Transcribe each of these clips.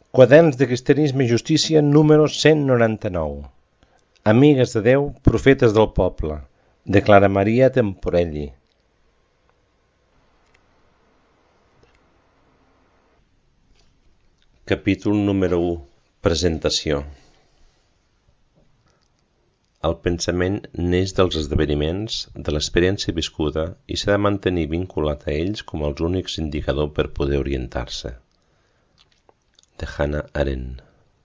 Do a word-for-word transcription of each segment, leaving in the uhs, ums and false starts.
Quaderns de Cristianisme i Justícia número cent noranta-nou. Amigues de Déu, profetes del poble, de Clara Maria Temporelli. Capítol número u. Presentació. El pensament neix dels esdeveniments, de l'experiència viscuda i s'ha de mantenir vinculat a ells com els únics indicadors per poder orientar-se. De Hannah Arendt.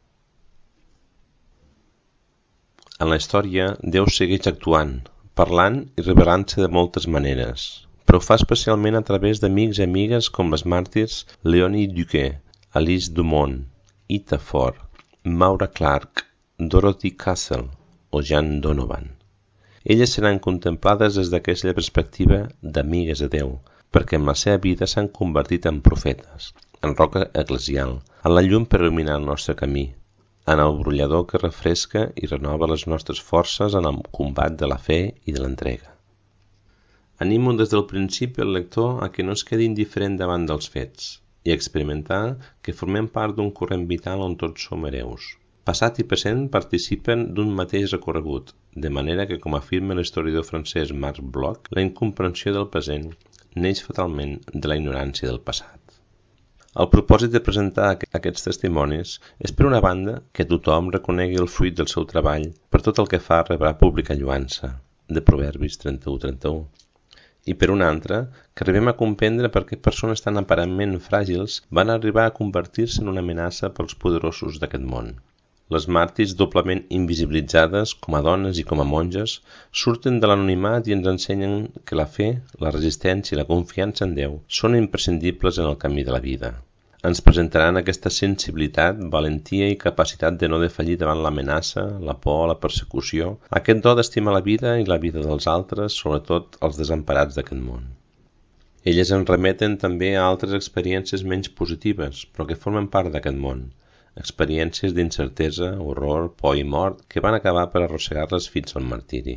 En la història, Déu segueix actuant, parlant i revelant-se de moltes maneres, però ho fa especialment a través d'amics i amigues com les màrtirs Leonie Duquet, Alice Dumont, Ita Ford, Maura Clark, Dorothy Castle o Jan Donovan. Elles seran contemplades des d'aquesta perspectiva d'amigues de Déu, perquè en la seva vida s'han convertit en profetes, en roca eclesial, en la llum per il·luminar el nostre camí, en el brollador que refresca i renova les nostres forces en el combat de la fe i de l'entrega. Animo des del principi el lector a que no es quedi indiferent davant dels fets i a experimentar que formem part d'un corrent vital on tots som hereus. Passat i present participen d'un mateix recorregut, de manera que, com afirma l'historiador francès Marc Bloch, la incomprensió del present neix fatalment de la ignorància del passat. El propòsit de presentar aquests testimonis és, per una banda, que tothom reconegui el fruit del seu treball per tot el que fa rebrà pública lluança, de Proverbis trenta-u trenta-u, i per una altra, que arribem a comprendre per què persones tan aparentment fràgils van arribar a convertir-se en una amenaça pels poderosos d'aquest món. Les màrtirs doblement invisibilitzades, com a dones i com a monges, surten de l'anonimat i ens ensenyen que la fe, la resistència i la confiança en Déu són imprescindibles en el camí de la vida. Ens presentaran aquesta sensibilitat, valentia i capacitat de no defallir davant l'amenaça, la por, la persecució, aquest do d'estimar la vida i la vida dels altres, sobretot els desemparats d'aquest món. Elles ens remeten també a altres experiències menys positives, però que formen part d'aquest món, experiències d'incertesa, horror, por i mort que van acabar per arrossegar-les fins al martiri.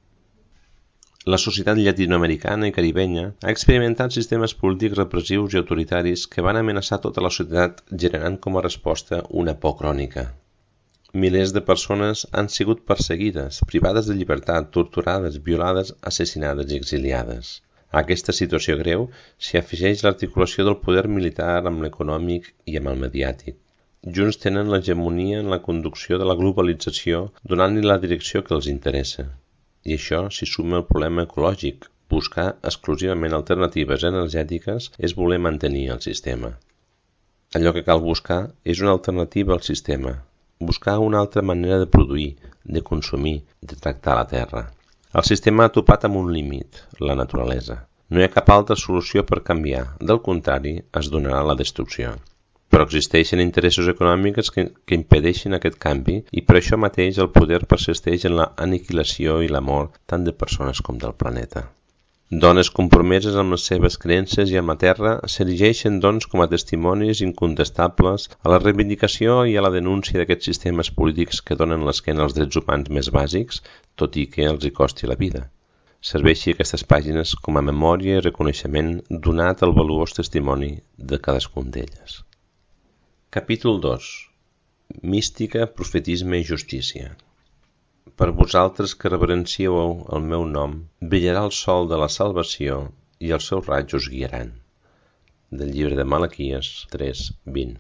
La societat llatinoamericana i caribenya ha experimentat sistemes polítics repressius i autoritaris que van amenaçar tota la societat generant com a resposta una por crònica. Milers de persones han sigut perseguides, privades de llibertat, torturades, violades, assassinades i exiliades. A aquesta situació greu s'hi afegeix l'articulació del poder militar amb l'econòmic i amb el mediàtic. Junts tenen l'hegemonia en la conducció de la globalització, donant-li la direcció que els interessa. I això s'hi suma el problema ecològic. Buscar exclusivament alternatives energètiques és voler mantenir el sistema. Allò que cal buscar és una alternativa al sistema. Buscar una altra manera de produir, de consumir, de tractar la terra. El sistema ha topat amb un límit, la naturalesa. No hi ha cap altra solució per canviar. Del contrari, es donarà la destrucció. Però existeixen interessos econòmics que, que impedeixen aquest canvi i per això mateix el poder persisteix en la aniquilació i la mort tant de persones com del planeta. Dones compromeses amb les seves creences i amb la terra s'erigeixen doncs com a testimonis incontestables a la reivindicació i a la denúncia d'aquests sistemes polítics que donen l'esquena als drets humans més bàsics, tot i que els hi costi la vida. Serveixi aquestes pàgines com a memòria i reconeixement donat al valuós testimoni de cadascun d'elles. Capítol dos. Mística, profetisme i justícia. Per vosaltres que reverencieu el meu nom, brillarà el sol de la salvació i els seus raigs us guiaran. Del llibre de Malaquies tres vint.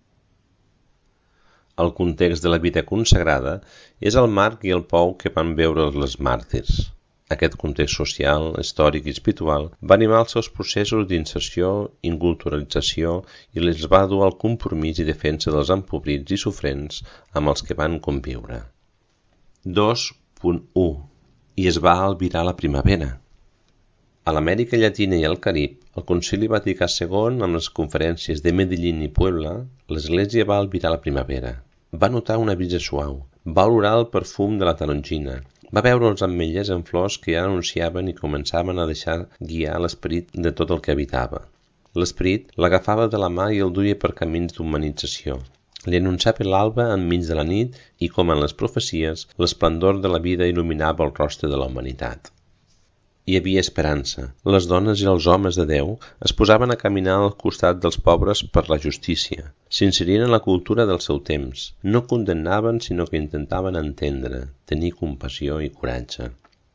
El context de la vida consagrada és el marc i el pou que van veure les màrtirs. Aquest context social, històric i espiritual va animar els seus processos d'inserció, inculturalització i les va dur al compromís i defensa dels empobrits i sofrents amb els que van conviure. dos punt u. I es va albirar la primavera. A l'Amèrica Llatina i al Carib, el Concili Vaticà segon, amb les conferències de Medellín i Puebla, l'Església va albirar la primavera. Va notar una brisa suau, va olorar el perfum de la tarongina, va veure els ametllers en flors que ja anunciaven i començaven a deixar guiar l'esperit de tot el que habitava. L'esperit l'agafava de la mà i el duia per camins d'humanització. Li anunciava l'alba enmig de la nit i, com en les profecies, l'esplendor de la vida il·luminava el rostre de la humanitat. Hi havia esperança. Les dones i els homes de Déu es posaven a caminar al costat dels pobres per la justícia. S'inserien en la cultura del seu temps. No condemnaven, sinó que intentaven entendre, tenir compassió i coratge.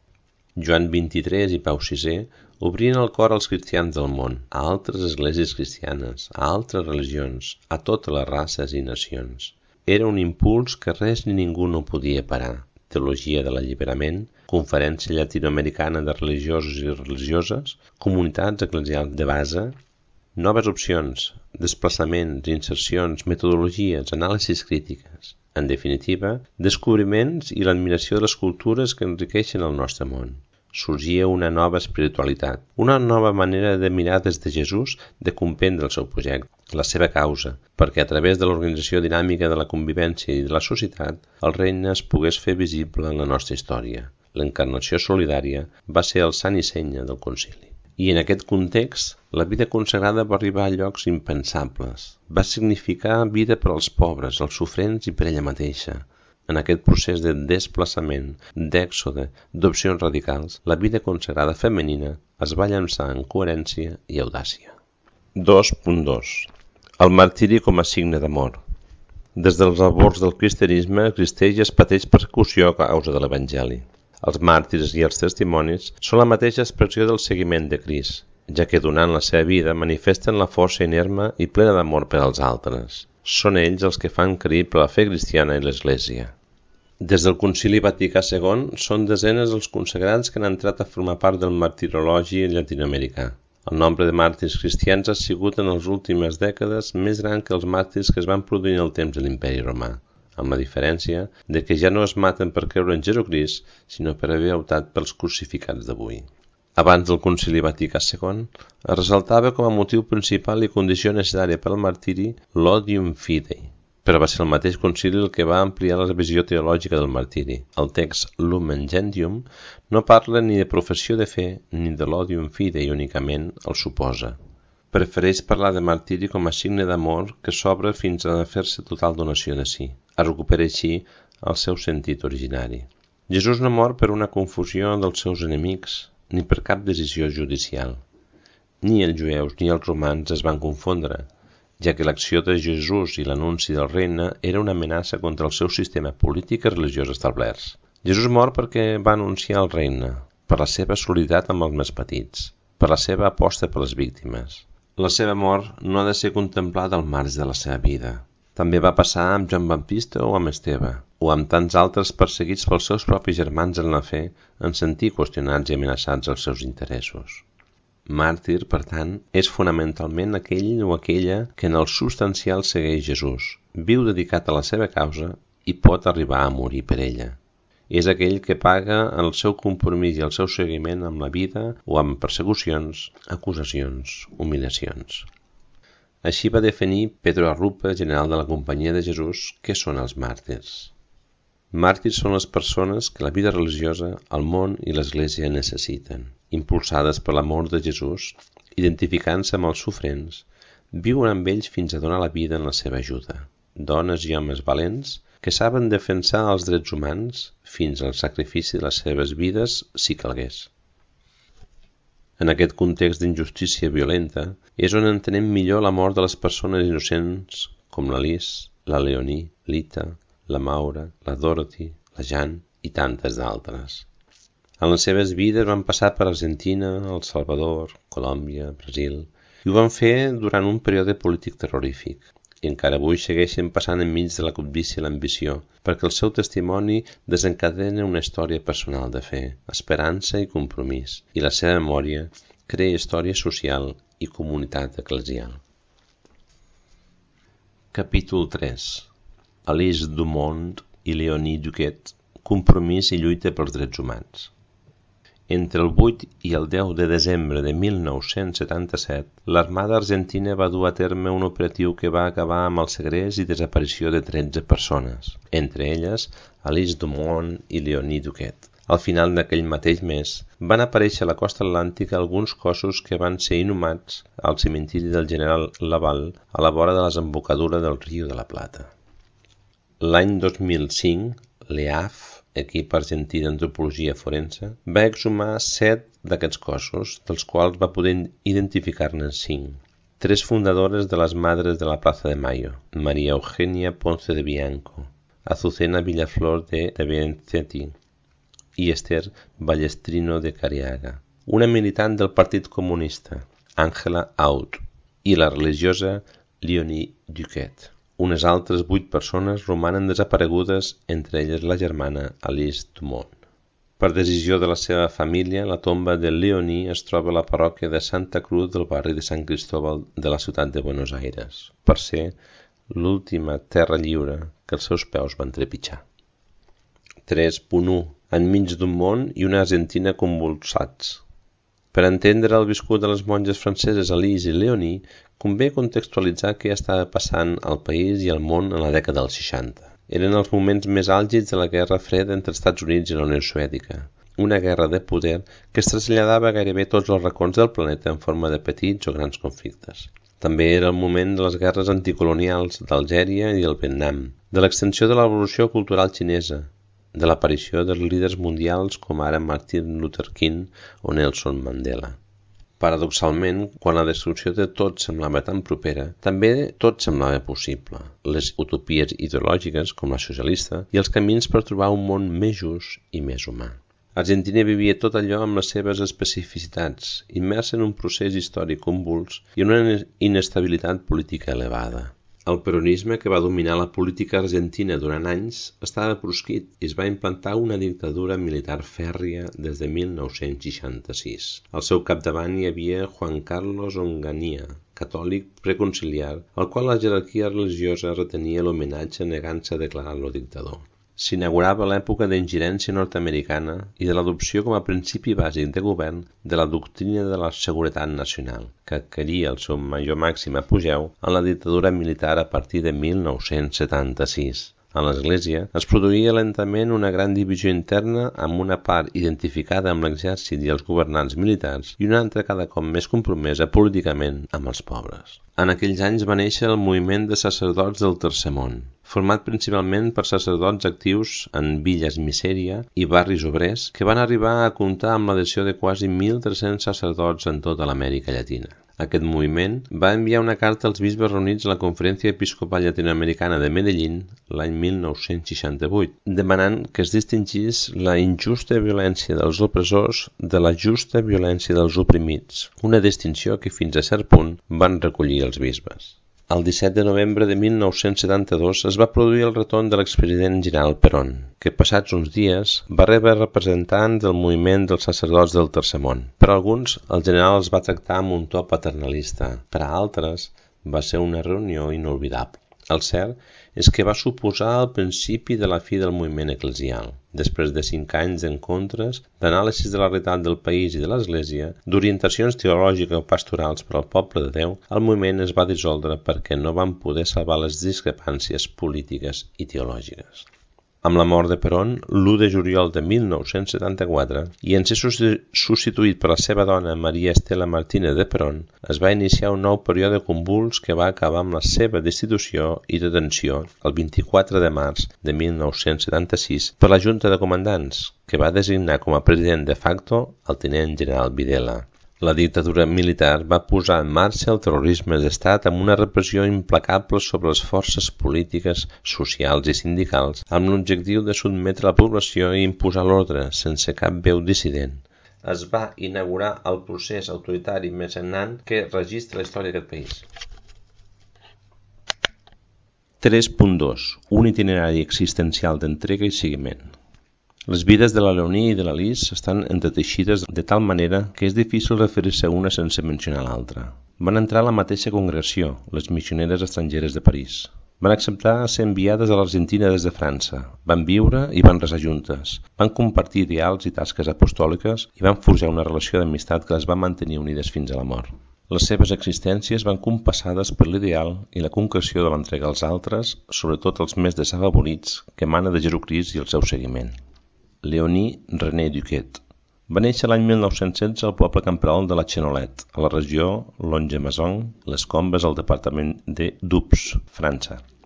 Joan vint-i-tres i Pau sisè obrien el cor als cristians del món, a altres esglésies cristianes, a altres religions, a totes les races i nacions. Era un impuls que res ni ningú no podia parar. Teologia de l'alliberament, Conferència Llatinoamericana de Religiosos i Religioses, Comunitats Eclesials de Base, noves opcions, desplaçaments, insercions, metodologies, anàlisis crítiques. En definitiva, descobriments i l'admiració de les cultures que enriqueixen el nostre món. Sorgia una nova espiritualitat, una nova manera de mirar des de Jesús, de comprendre el seu projecte, la seva causa, perquè a través de l'organització dinàmica de la convivència i de la societat, el regne es pogués fer visible en la nostra història. L'encarnació solidària va ser el sant i senya del concili. I en aquest context, la vida consagrada va arribar a llocs impensables. Va significar vida per als pobres, els sofrents i per ella mateixa. En aquest procés de desplaçament, d'èxode, d'opcions radicals, la vida consagrada femenina es va llançar en coherència i audàcia. dos punt dos. El martiri com a signe d'amor. Des dels albors del cristianisme existeix i es pateix persecució a causa de l'Evangeli. Els màrtirs i els testimonis són la mateixa expressió del seguiment de Crist, ja que donant la seva vida manifesten la força inerme i plena d'amor per als altres. Són ells els que fan creïble la fe cristiana i l'Església. Des del Concili Vaticà segon són desenes els consagrats que han entrat a formar part del martirologi llatinoamericà. El nombre de màrtirs cristians ha sigut en les últimes dècades més gran que els màrtirs que es van produir en el temps de l'Imperi Romà, amb la diferència de que ja no es maten per creure en Jesucrist, sinó per haver optat pels crucificats d'avui. Abans del Concili Vaticà segon, es ressaltava com a motiu principal i condició necessària per al martiri l'odium fidei, però va ser el mateix concili el que va ampliar la visió teològica del martiri. El text Lumen Gentium no parla ni de professió de fe ni de l'odium fidei, únicament el suposa. Prefereix parlar de martiri com a signe d'amor que s'obre fins a fer-se total donació de si, a recuperar així el seu sentit originari. Jesús no mor per una confusió dels seus enemics, ni per cap decisió judicial. Ni els jueus ni els romans es van confondre, ja que l'acció de Jesús i l'anunci del regne era una amenaça contra el seu sistema polític i religiós establerts. Jesús mor perquè va anunciar el regne, per la seva solidaritat amb els més petits, per la seva aposta per les víctimes. La seva mort no ha de ser contemplada al marge de la seva vida. També va passar amb Joan Baptista o amb Esteve, o amb tants altres perseguits pels seus propis germans en la fe en sentir qüestionats i amenaçats els seus interessos. Màrtir, per tant, és fonamentalment aquell o aquella que en el substancial segueix Jesús, viu dedicat a la seva causa i pot arribar a morir per ella. És aquell que paga el seu compromís i el seu seguiment amb la vida o amb persecucions, acusacions, humiliacions. Així va definir Pedro Arrupa, general de la Companyia de Jesús, què són els màrtirs. Màrtirs són les persones que la vida religiosa, el món i l'Església necessiten. Impulsades per l'amor de Jesús, identificant-se amb els sofrents, viuen amb ells fins a donar la vida en la seva ajuda. Dones i homes valents que saben defensar els drets humans fins al sacrifici de les seves vides si calgués. En aquest context d'injustícia violenta és on entenem millor la mort de les persones innocents com la Lis, la Leonie, l'Ita, la Maura, la Dorothy, la Jan i tantes d'altres. En les seves vides van passar per Argentina, El Salvador, Colòmbia, Brasil, i ho van fer durant un període polític terrorífic. I encara avui segueixen passant enmig de la cobdícia i l'ambició, perquè el seu testimoni desencadena una història personal de fe, esperança i compromís, i la seva memòria crea història social i comunitat eclesial. Capítol tres. Alice Dumont i Leonie Duquet, compromís i lluita pels drets humans. Entre el vuit i el deu de desembre de mil nou-cents setanta-set, l'Armada Argentina va dur a terme un operatiu que va acabar amb el segrest i desaparició de tretze persones, entre elles Alice Dumont i Leonie Duquet. Al final d'aquell mateix mes, van aparèixer a la costa atlàntica alguns cossos que van ser inhumats al cementiri del general Laval a la vora de la desembocadura del Riu de la Plata. L'any dos mil cinc, l'E A F, equip argentí d'antropologia forense, va exhumar set d'aquests cossos, dels quals va poder identificar-ne cinc. Tres fundadores de les Madres de la Plaza de Mayo, María Eugenia Ponce de Bianco, Azucena Villaflor de, de Benedetti i Esther Ballestrino de Cariaga, una militant del Partit Comunista, Àngela Aut, i la religiosa Léonie Duquet. Unes altres vuit persones romanen desaparegudes, entre elles la germana Alice Dumont. Per decisió de la seva família, la tomba de Léonie es troba a la parròquia de Santa Cruz del barri de Sant Cristóbal de la ciutat de Buenos Aires, per ser l'última terra lliure que els seus peus van trepitjar. tres punt u. Enmig d'un món i una Argentina convulsats. Per entendre el viscut de les monges franceses Alice i Léonie, convé contextualitzar què estava passant al país i al món en la dècada dels seixanta. Eren els moments més àlgids de la Guerra Freda entre els Estats Units i la Unió Soviètica, una guerra de poder que es traslladava a gairebé tots els racons del planeta en forma de petits o grans conflictes. També era el moment de les guerres anticolonials d'Algèria i el Vietnam, de l'extensió de l'evolució cultural xinesa, de l'aparició dels líders mundials com ara Martin Luther King o Nelson Mandela. Paradoxalment, quan la destrucció de tot semblava tan propera, també tot semblava possible. Les utopies ideològiques, com la socialista, i els camins per trobar un món més just i més humà. Argentina vivia tot allò amb les seves especificitats, immersa en un procés històric convuls i en una inestabilitat política elevada. El peronisme, que va dominar la política argentina durant anys, estava proscrit i es va implantar una dictadura militar fèrria des de mil nou-cents seixanta-sis. Al seu capdavant hi havia Juan Carlos Onganía, catòlic preconciliar, al qual la jerarquia religiosa retenia l'homenatge negant-se a declarar-lo dictador. S'inaugurava l'època d'ingerència nord-americana i de l'adopció com a principi bàsic de govern de la doctrina de la seguretat nacional, que adquiria el seu major màxim apogeu en la dictadura militar a partir de mil nou-cents setanta-sis. A l'Església es produïa lentament una gran divisió interna amb una part identificada amb l'exèrcit i els governants militars i una altra cada cop més compromesa políticament amb els pobres. En aquells anys va néixer el moviment de sacerdots del Tercer Món, format principalment per sacerdots actius en villes misèria i barris obrers que van arribar a comptar amb l'adhesió de quasi mil tres-cents sacerdots en tota l'Amèrica Llatina. Aquest moviment va enviar una carta als bisbes reunits a la Conferència Episcopal Llatinoamericana de Medellín l'any mil nou-cents seixanta-vuit, demanant que es distingís la injusta violència dels opressors de la justa violència dels oprimits, una distinció que fins a cert punt van recollir els bisbes. El disset de novembre de mil nou-cents setanta-dos es va produir el retorn de l'expresident general Perón, que passats uns dies va rebre representants del moviment dels sacerdots del Tercer Món. Per a alguns, el general els va tractar amb un to paternalista, per a altres va ser una reunió inolvidable. El cert és que va suposar el principi de la fi del moviment eclesial. Després de cinc anys d'encontres, d'anàlisis de la realitat del país i de l'Església, d'orientacions teològiques o pastorals per al poble de Déu, el moviment es va dissoldre perquè no van poder salvar les discrepàncies polítiques i teològiques. Amb la mort de Perón, l'u de juliol de mil nou-cents setanta-quatre, i en ser substituït per la seva dona María Estela Martínez de Perón, es va iniciar un nou període convuls que va acabar amb la seva destitució i detenció el vint-i-quatre de març de mil nou-cents setanta-sis per la Junta de Comandants, que va designar com a president de facto el tinent general Videla. La dictadura militar va posar en marxa el terrorisme d'estat amb una repressió implacable sobre les forces polítiques, socials i sindicals amb l'objectiu de sotmetre la població i imposar l'ordre sense cap veu dissident. Es va inaugurar el procés autoritari més sagnant que registra la història d'aquest país. tres punt dos. Un itinerari existencial d'entrega i seguiment. Les vides de la Léonie i de l'Alice estan entreteixides de tal manera que és difícil referir-se a una sense mencionar l'altra. Van entrar a la mateixa congregació, les missioneres estrangeres de París. Van acceptar ser enviades a l'Argentina des de França. Van viure i van resar juntes. Van compartir ideals i tasques apostòliques i van forjar una relació d'amistat que les va mantenir unides fins a la mort. Les seves existències van compassades per l'ideal i la concreció de l'entrega als altres, sobretot els més desafavorits, que mana de Jesucrist i el seu seguiment. Léonie René Duquet. Va néixer l'any mil nou-cents setze al poble camperal de la Chenolette, a la regió Longe-Mason, les Combes, al departament de Doubs, França.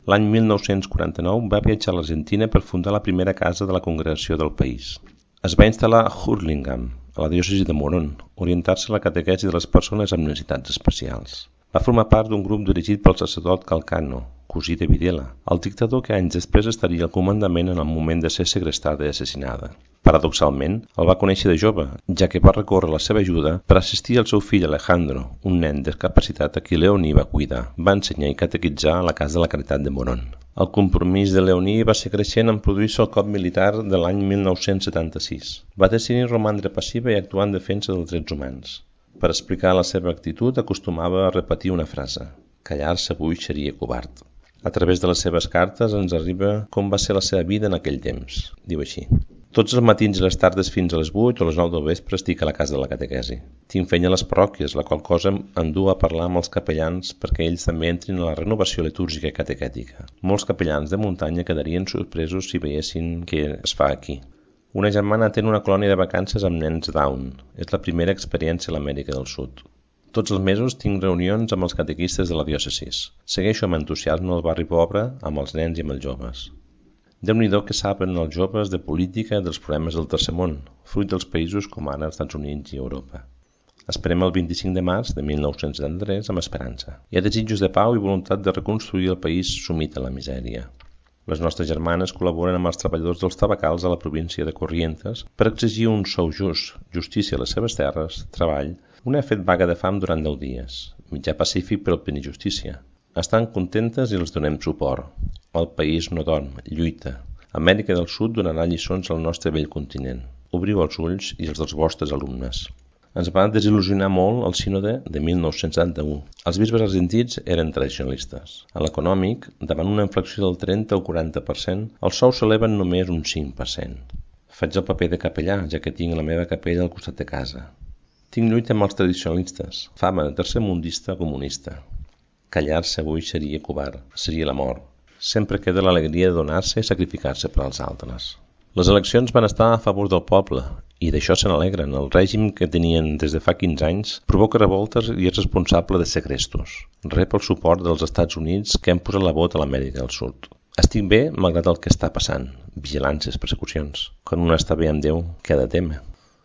L'any mil nou-cents quaranta-nou va viatjar a l'Argentina per fundar la primera casa de la congregació del país. Es va instal·lar a Hurlingham, a la diòcesi de Morón, orientar-se a la catequesi de les persones amb necessitats especials. Va formar part d'un grup dirigit pel sacerdot Calcano, cosí de Videla, el dictador que anys després estaria al comandament en el moment de ser segrestada i assassinada. Paradoxalment, el va conèixer de jove, ja que va recórrer la seva ajuda per assistir al seu fill Alejandro, un nen discapacitat a qui Leoní va cuidar, va ensenyar i catequitzar a la Casa de la Caritat de Morón. El compromís de Leoní va ser creixent en produir-se el cop militar de l'any mil nou-cents setanta-sis. Va decidir romandre passiva i actuar en defensa dels drets humans. Per explicar la seva actitud acostumava a repetir una frase: callar-se avui seria covard. A través de les seves cartes ens arriba com va ser la seva vida en aquell temps. Diu així: tots els matins i les tardes fins a les vuit o les nou del vespre estic a la casa de la catequesi. Tinc feina a les parròquies, la qual cosa em du a parlar amb els capellans perquè ells també entrin a la renovació litúrgica i catequètica. Molts capellans de muntanya quedarien sorpresos si veiessin què es fa aquí. Una germana atén una colònia de vacances amb nens Down. És la primera experiència a l'Amèrica del Sud. Tots els mesos tinc reunions amb els catequistes de la diòcesis. Segueixo amb entusiasme el barri pobre, amb els nens i amb els joves. Déu-n'hi-do que saben els joves de política i dels problemes del tercer món, fruit dels països com ara els Estats Units i Europa. Esperem el vint-i-cinc de març de mil nou-cents setanta-tres amb esperança. Hi ha desitjos de pau i voluntat de reconstruir el país sumit a la misèria. Les nostres germanes col·laboren amb els treballadors dels tabacals a la província de Corrientes per exigir un sou just, justícia a les seves terres, treball. Una ha fet vaga de fam durant deu dies, mitjà pacífic per obtenir justícia. Estan contentes i els donem suport. El país no dorm, lluita. Amèrica del Sud donarà lliçons al nostre vell continent. Obriu els ulls i els dels vostres alumnes. Ens va desil·lusionar molt el sínode de mil nou-cents setanta-u. Els bisbes argentins eren tradicionalistes. A l'econòmic, davant una inflació del trenta o quaranta per cent, els sous s'eleven només un cinc per cent. Faig el paper de capellà, ja que tinc la meva capella al costat de casa. Tinc lluita amb els tradicionalistes, fama de tercermundista comunista. Callar-se avui seria covard, seria la mort. Sempre queda l'alegria de donar-se i sacrificar-se per als altres. Les eleccions van estar a favor del poble, i d'això se n'alegren. El règim que tenien des de fa quinze anys provoca revoltes i és responsable de segrestos. Rep el suport dels Estats Units que han posat la vot a l'Amèrica del Sud. Estic bé malgrat el que està passant, vigilàncies, persecucions. Quan un està bé amb Déu, què ha de témer?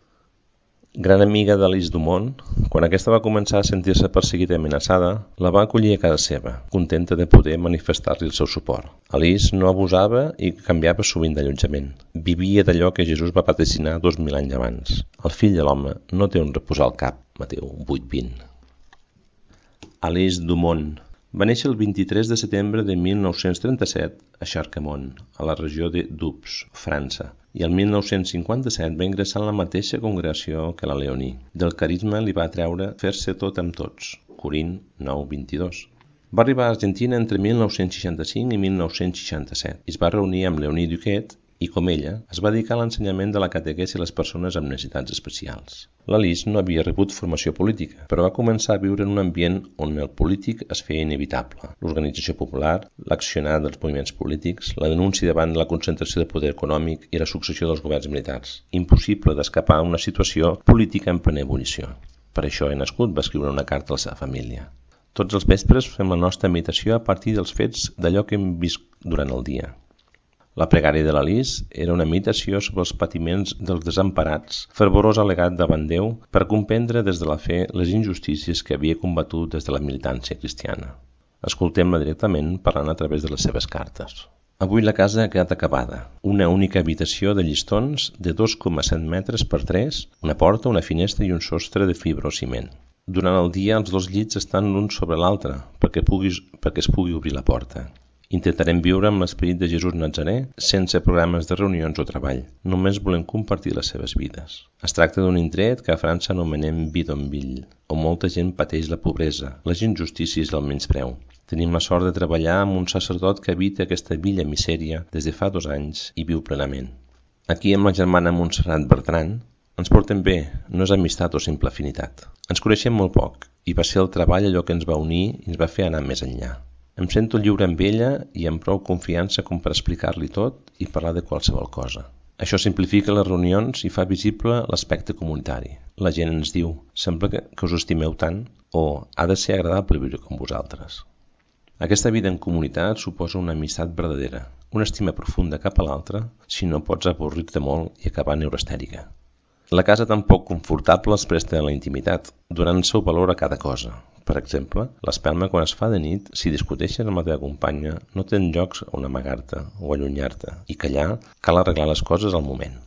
Gran amiga d'Alice Dumont, quan aquesta va començar a sentir-se perseguida i amenaçada, la va acollir a casa seva, contenta de poder manifestar-li el seu suport. Alice no abusava i canviava sovint d'allotjament. Vivia d'allò que Jesús va vaticinar dos mil anys abans. El fill de l'home no té on reposar el cap, Mateu vuit vint. Alice Dumont va néixer el vint-i-tres de setembre de mil nou-cents trenta-set a Charquemont, a la regió de Doubs, França, i el mil nou-cents cinquanta-set va ingressar en la mateixa congregació que la Leoní. Del carisma li va atreure fer-se tot amb tots, Corint nou vint-i-dos. Va arribar a Argentina entre mil nou-cents seixanta-cinc i mil nou-cents seixanta-set i es va reunir amb Leoní Duquet i, com ella, es va dedicar a l'ensenyament de la catequesi a les persones amb necessitats especials. L'Alice no havia rebut formació política, però va començar a viure en un ambient on el polític es feia inevitable. L'organització popular, l'accionar dels moviments polítics, la denúncia davant la concentració de poder econòmic i la successió dels governs militars. Impossible d'escapar a una situació política en plena ebullició. Per això he nascut, va escriure una carta a la seva família. Tots els vespres fem la nostra meditació a partir dels fets d'allò que hem vist durant el dia. La pregària de l'Alice era una meditació sobre els patiments dels desemparats, fervorós al·legat davant Déu per comprendre des de la fe les injustícies que havia combatut des de la militància cristiana. Escoltem-la directament parlant a través de les seves cartes. Avui la casa ha quedat acabada. Una única habitació de llistons de dos coma set metres per tres, una porta, una finestra i un sostre de fibra o ciment. Durant el dia els dos llits estan l'un sobre l'altre perquè, puguis, perquè es pugui obrir la porta. Intentarem viure amb l'esperit de Jesús Nazaré sense programes de reunions o treball. Només volem compartir les seves vides. Es tracta d'un indret que a França anomenem bidonville, on molta gent pateix la pobresa, les injustícies i el menyspreu. Tenim la sort de treballar amb un sacerdot que habita aquesta villa misèria des de fa dos anys i viu plenament. Aquí amb la germana Montserrat Bertran ens portem bé, no és amistat o simple afinitat. Ens coneixem molt poc i va ser el treball allò que ens va unir i ens va fer anar més enllà. Em sento lliure amb ella i amb prou confiança com per explicar-li tot i parlar de qualsevol cosa. Això simplifica les reunions i fa visible l'aspecte comunitari. La gent ens diu, sembla que, que us estimeu tant, o ha de ser agradable viure com vosaltres. Aquesta vida en comunitat suposa una amistat verdadera, una estima profunda cap a l'altre, si no pots avorrir-te molt i acabar neurastèrica. La casa tan poc confortable es presta a la intimitat, donant el seu valor a cada cosa. Per exemple, l'espelma quan es fa de nit, si discuteixes amb la teva companya, no tens llocs on amagar-te o allunyar-te, i que allà cal arreglar les coses al moment.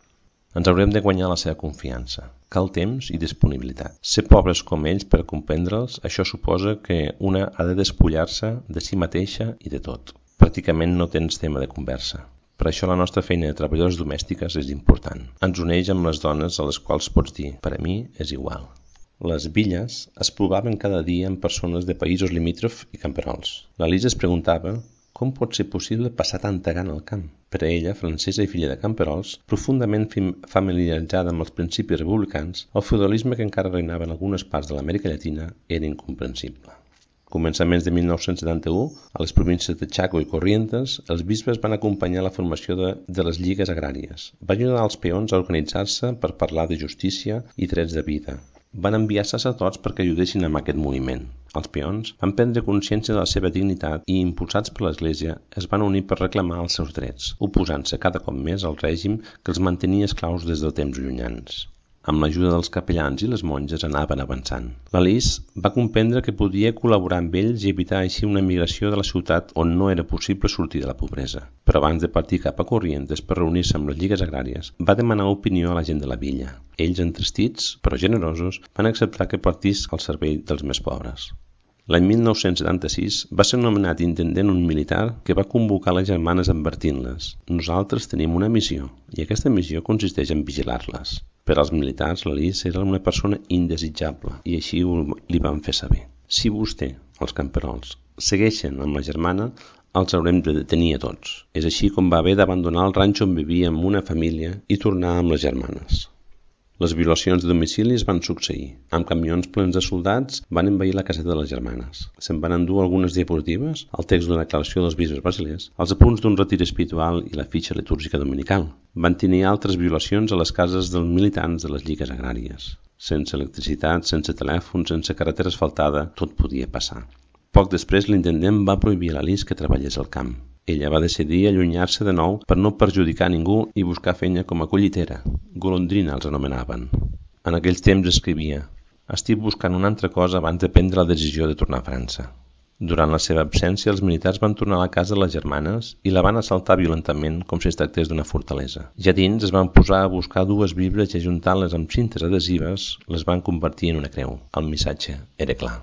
Ens haurem de guanyar la seva confiança. Cal temps i disponibilitat. Ser pobres com ells per comprendre'ls, això suposa que una ha de despullar-se de si mateixa i de tot. Pràcticament no tens tema de conversa. Per això la nostra feina de treballadors domèstiques és important. Ens uneix amb les dones a les quals pots dir, per a mi és igual. Les billes es provaven cada dia amb persones de països limítrofs i camperols. La Lisa es preguntava com pot ser possible passar tanta gana al camp? Per a ella, francesa i filla de camperols, profundament familiaritzada amb els principis republicans, el feudalisme que encara reinava en algunes parts de l'Amèrica Llatina era incomprensible. Començaments de mil nou-cents setanta-u, a les províncies de Chaco i Corrientes, els bisbes van acompanyar la formació de, de les lligues agràries. Van ajudar els peons a organitzar-se per parlar de justícia i drets de vida. Van enviar sacerdots perquè ajudessin amb aquest moviment. Els peons van prendre consciència de la seva dignitat i, impulsats per l'Església, es van unir per reclamar els seus drets, oposant-se cada cop més al règim que els mantenia esclaus des de temps llunyans. Amb l'ajuda dels capellans i les monges anaven avançant. La Liz va comprendre que podia col·laborar amb ells i evitar així una migració de la ciutat on no era possible sortir de la pobresa. Però abans de partir cap a Corrientes per reunir-se amb les lligues agràries, va demanar opinió a la gent de la villa. Ells, entristits, però generosos, van acceptar que partís al servei dels més pobres. L'any mil nou-cents setanta-sis va ser nomenat intendent un militar que va convocar les germanes advertint-les. Nosaltres tenim una missió, i aquesta missió consisteix en vigilar-les. Per als militars, la Liz era una persona indesitjable, i així li van fer saber. Si vostè, els camperols, segueixen amb la germana, els haurem de detenir a tots. És així com va haver d'abandonar el ranxo on vivia amb una família i tornar amb les germanes. Les violacions de domicili es van succeir. Amb camions plens de soldats van envair la caseta de les germanes. Se'n van endur algunes diapositives, el text d'una declaració dels bisbes brasilers, els apunts d'un retir espiritual i la fitxa litúrgica dominical. Van tenir altres violacions a les cases dels militants de les lligues agràries. Sense electricitat, sense telèfon, sense carretera asfaltada, tot podia passar. Poc després l'intendent va prohibir a la Liz que treballés al camp. Ella va decidir allunyar-se de nou per no perjudicar ningú i buscar feina com a collitera. Golondrina els anomenaven. En aquells temps escrivia: estic buscant una altra cosa abans de prendre la decisió de tornar a França. Durant la seva absència, els militars van tornar a la casa de les germanes i la van assaltar violentament com si es tractés d'una fortalesa. Ja dins es van posar a buscar dues bíblies i ajuntant-les amb cintes adhesives les van convertir en una creu. El missatge era clar.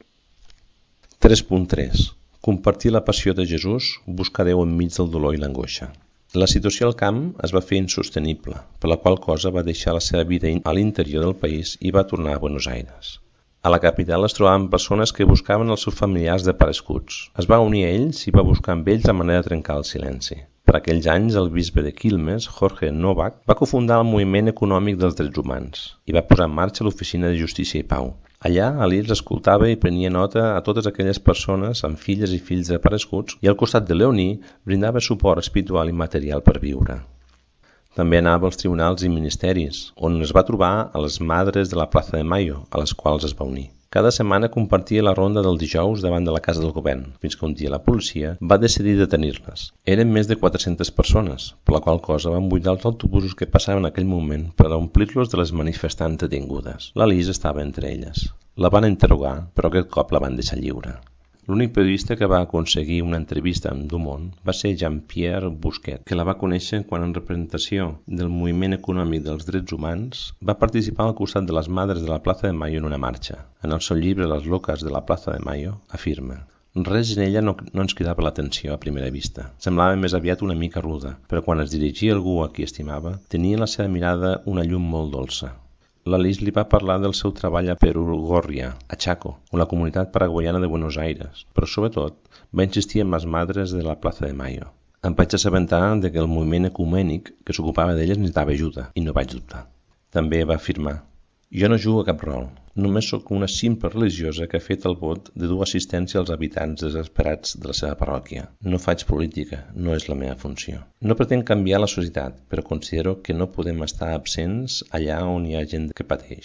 tres punt tres. Compartir la passió de Jesús, buscar Déu enmig del dolor i l'angoixa. La situació al camp es va fer insostenible, per la qual cosa va deixar la seva vida a l'interior del país i va tornar a Buenos Aires. A la capital es trobaven persones que buscaven els seus familiars desapareguts. Es va unir a ells i va buscar amb ells la manera de trencar el silenci. Per aquells anys, el bisbe de Quilmes, Jorge Novak, va cofundar el moviment econòmic dels drets humans i va posar en marxa l'Oficina de Justícia i Pau. Allà, Alice escoltava i prenia nota a totes aquelles persones amb filles i fills desapareguts i al costat de Leoní brindava suport espiritual i material per viure. També anava als tribunals i ministeris, on es va trobar a les madres de la Plaza de Mayo, a les quals es va unir. Cada setmana compartia la ronda del dijous davant de la casa del govern, fins que un dia la policia va decidir detenir-les. Eren més de quatre-centes persones, per la qual cosa van buidar els autobusos que passaven en aquell moment per omplir-los de les manifestants detingudes. La Liz estava entre elles. La van interrogar, però aquest cop la van deixar lliure. L'únic periodista que va aconseguir una entrevista amb Dumont va ser Jean-Pierre Busquet, que la va conèixer quan, en representació del moviment econòmic dels drets humans, va participar al costat de les madres de la Plaza de Mayo en una marxa. En el seu llibre Les locas de la Plaza de Mayo afirma: res en ella no, no ens cridava l'atenció a primera vista. Semblava més aviat una mica ruda, però quan es dirigia a algú a qui estimava, tenia en la seva mirada una llum molt dolça. La Liz li va parlar del seu treball a Perugorria, a Chaco, una comunitat paraguaiana de Buenos Aires, però sobretot va insistir en les madres de la Plaza de Mayo. Em vaig assabentar de que el moviment ecumènic que s'ocupava d'elles necessitava ajuda, i no vaig dubtar. També va afirmar: jo no jugo a cap rol, només sóc una simple religiosa que ha fet el vot de dur assistència als habitants desesperats de la seva parròquia. No faig política, no és la meva funció. No pretenc canviar la societat, però considero que no podem estar absents allà on hi ha gent que pateix.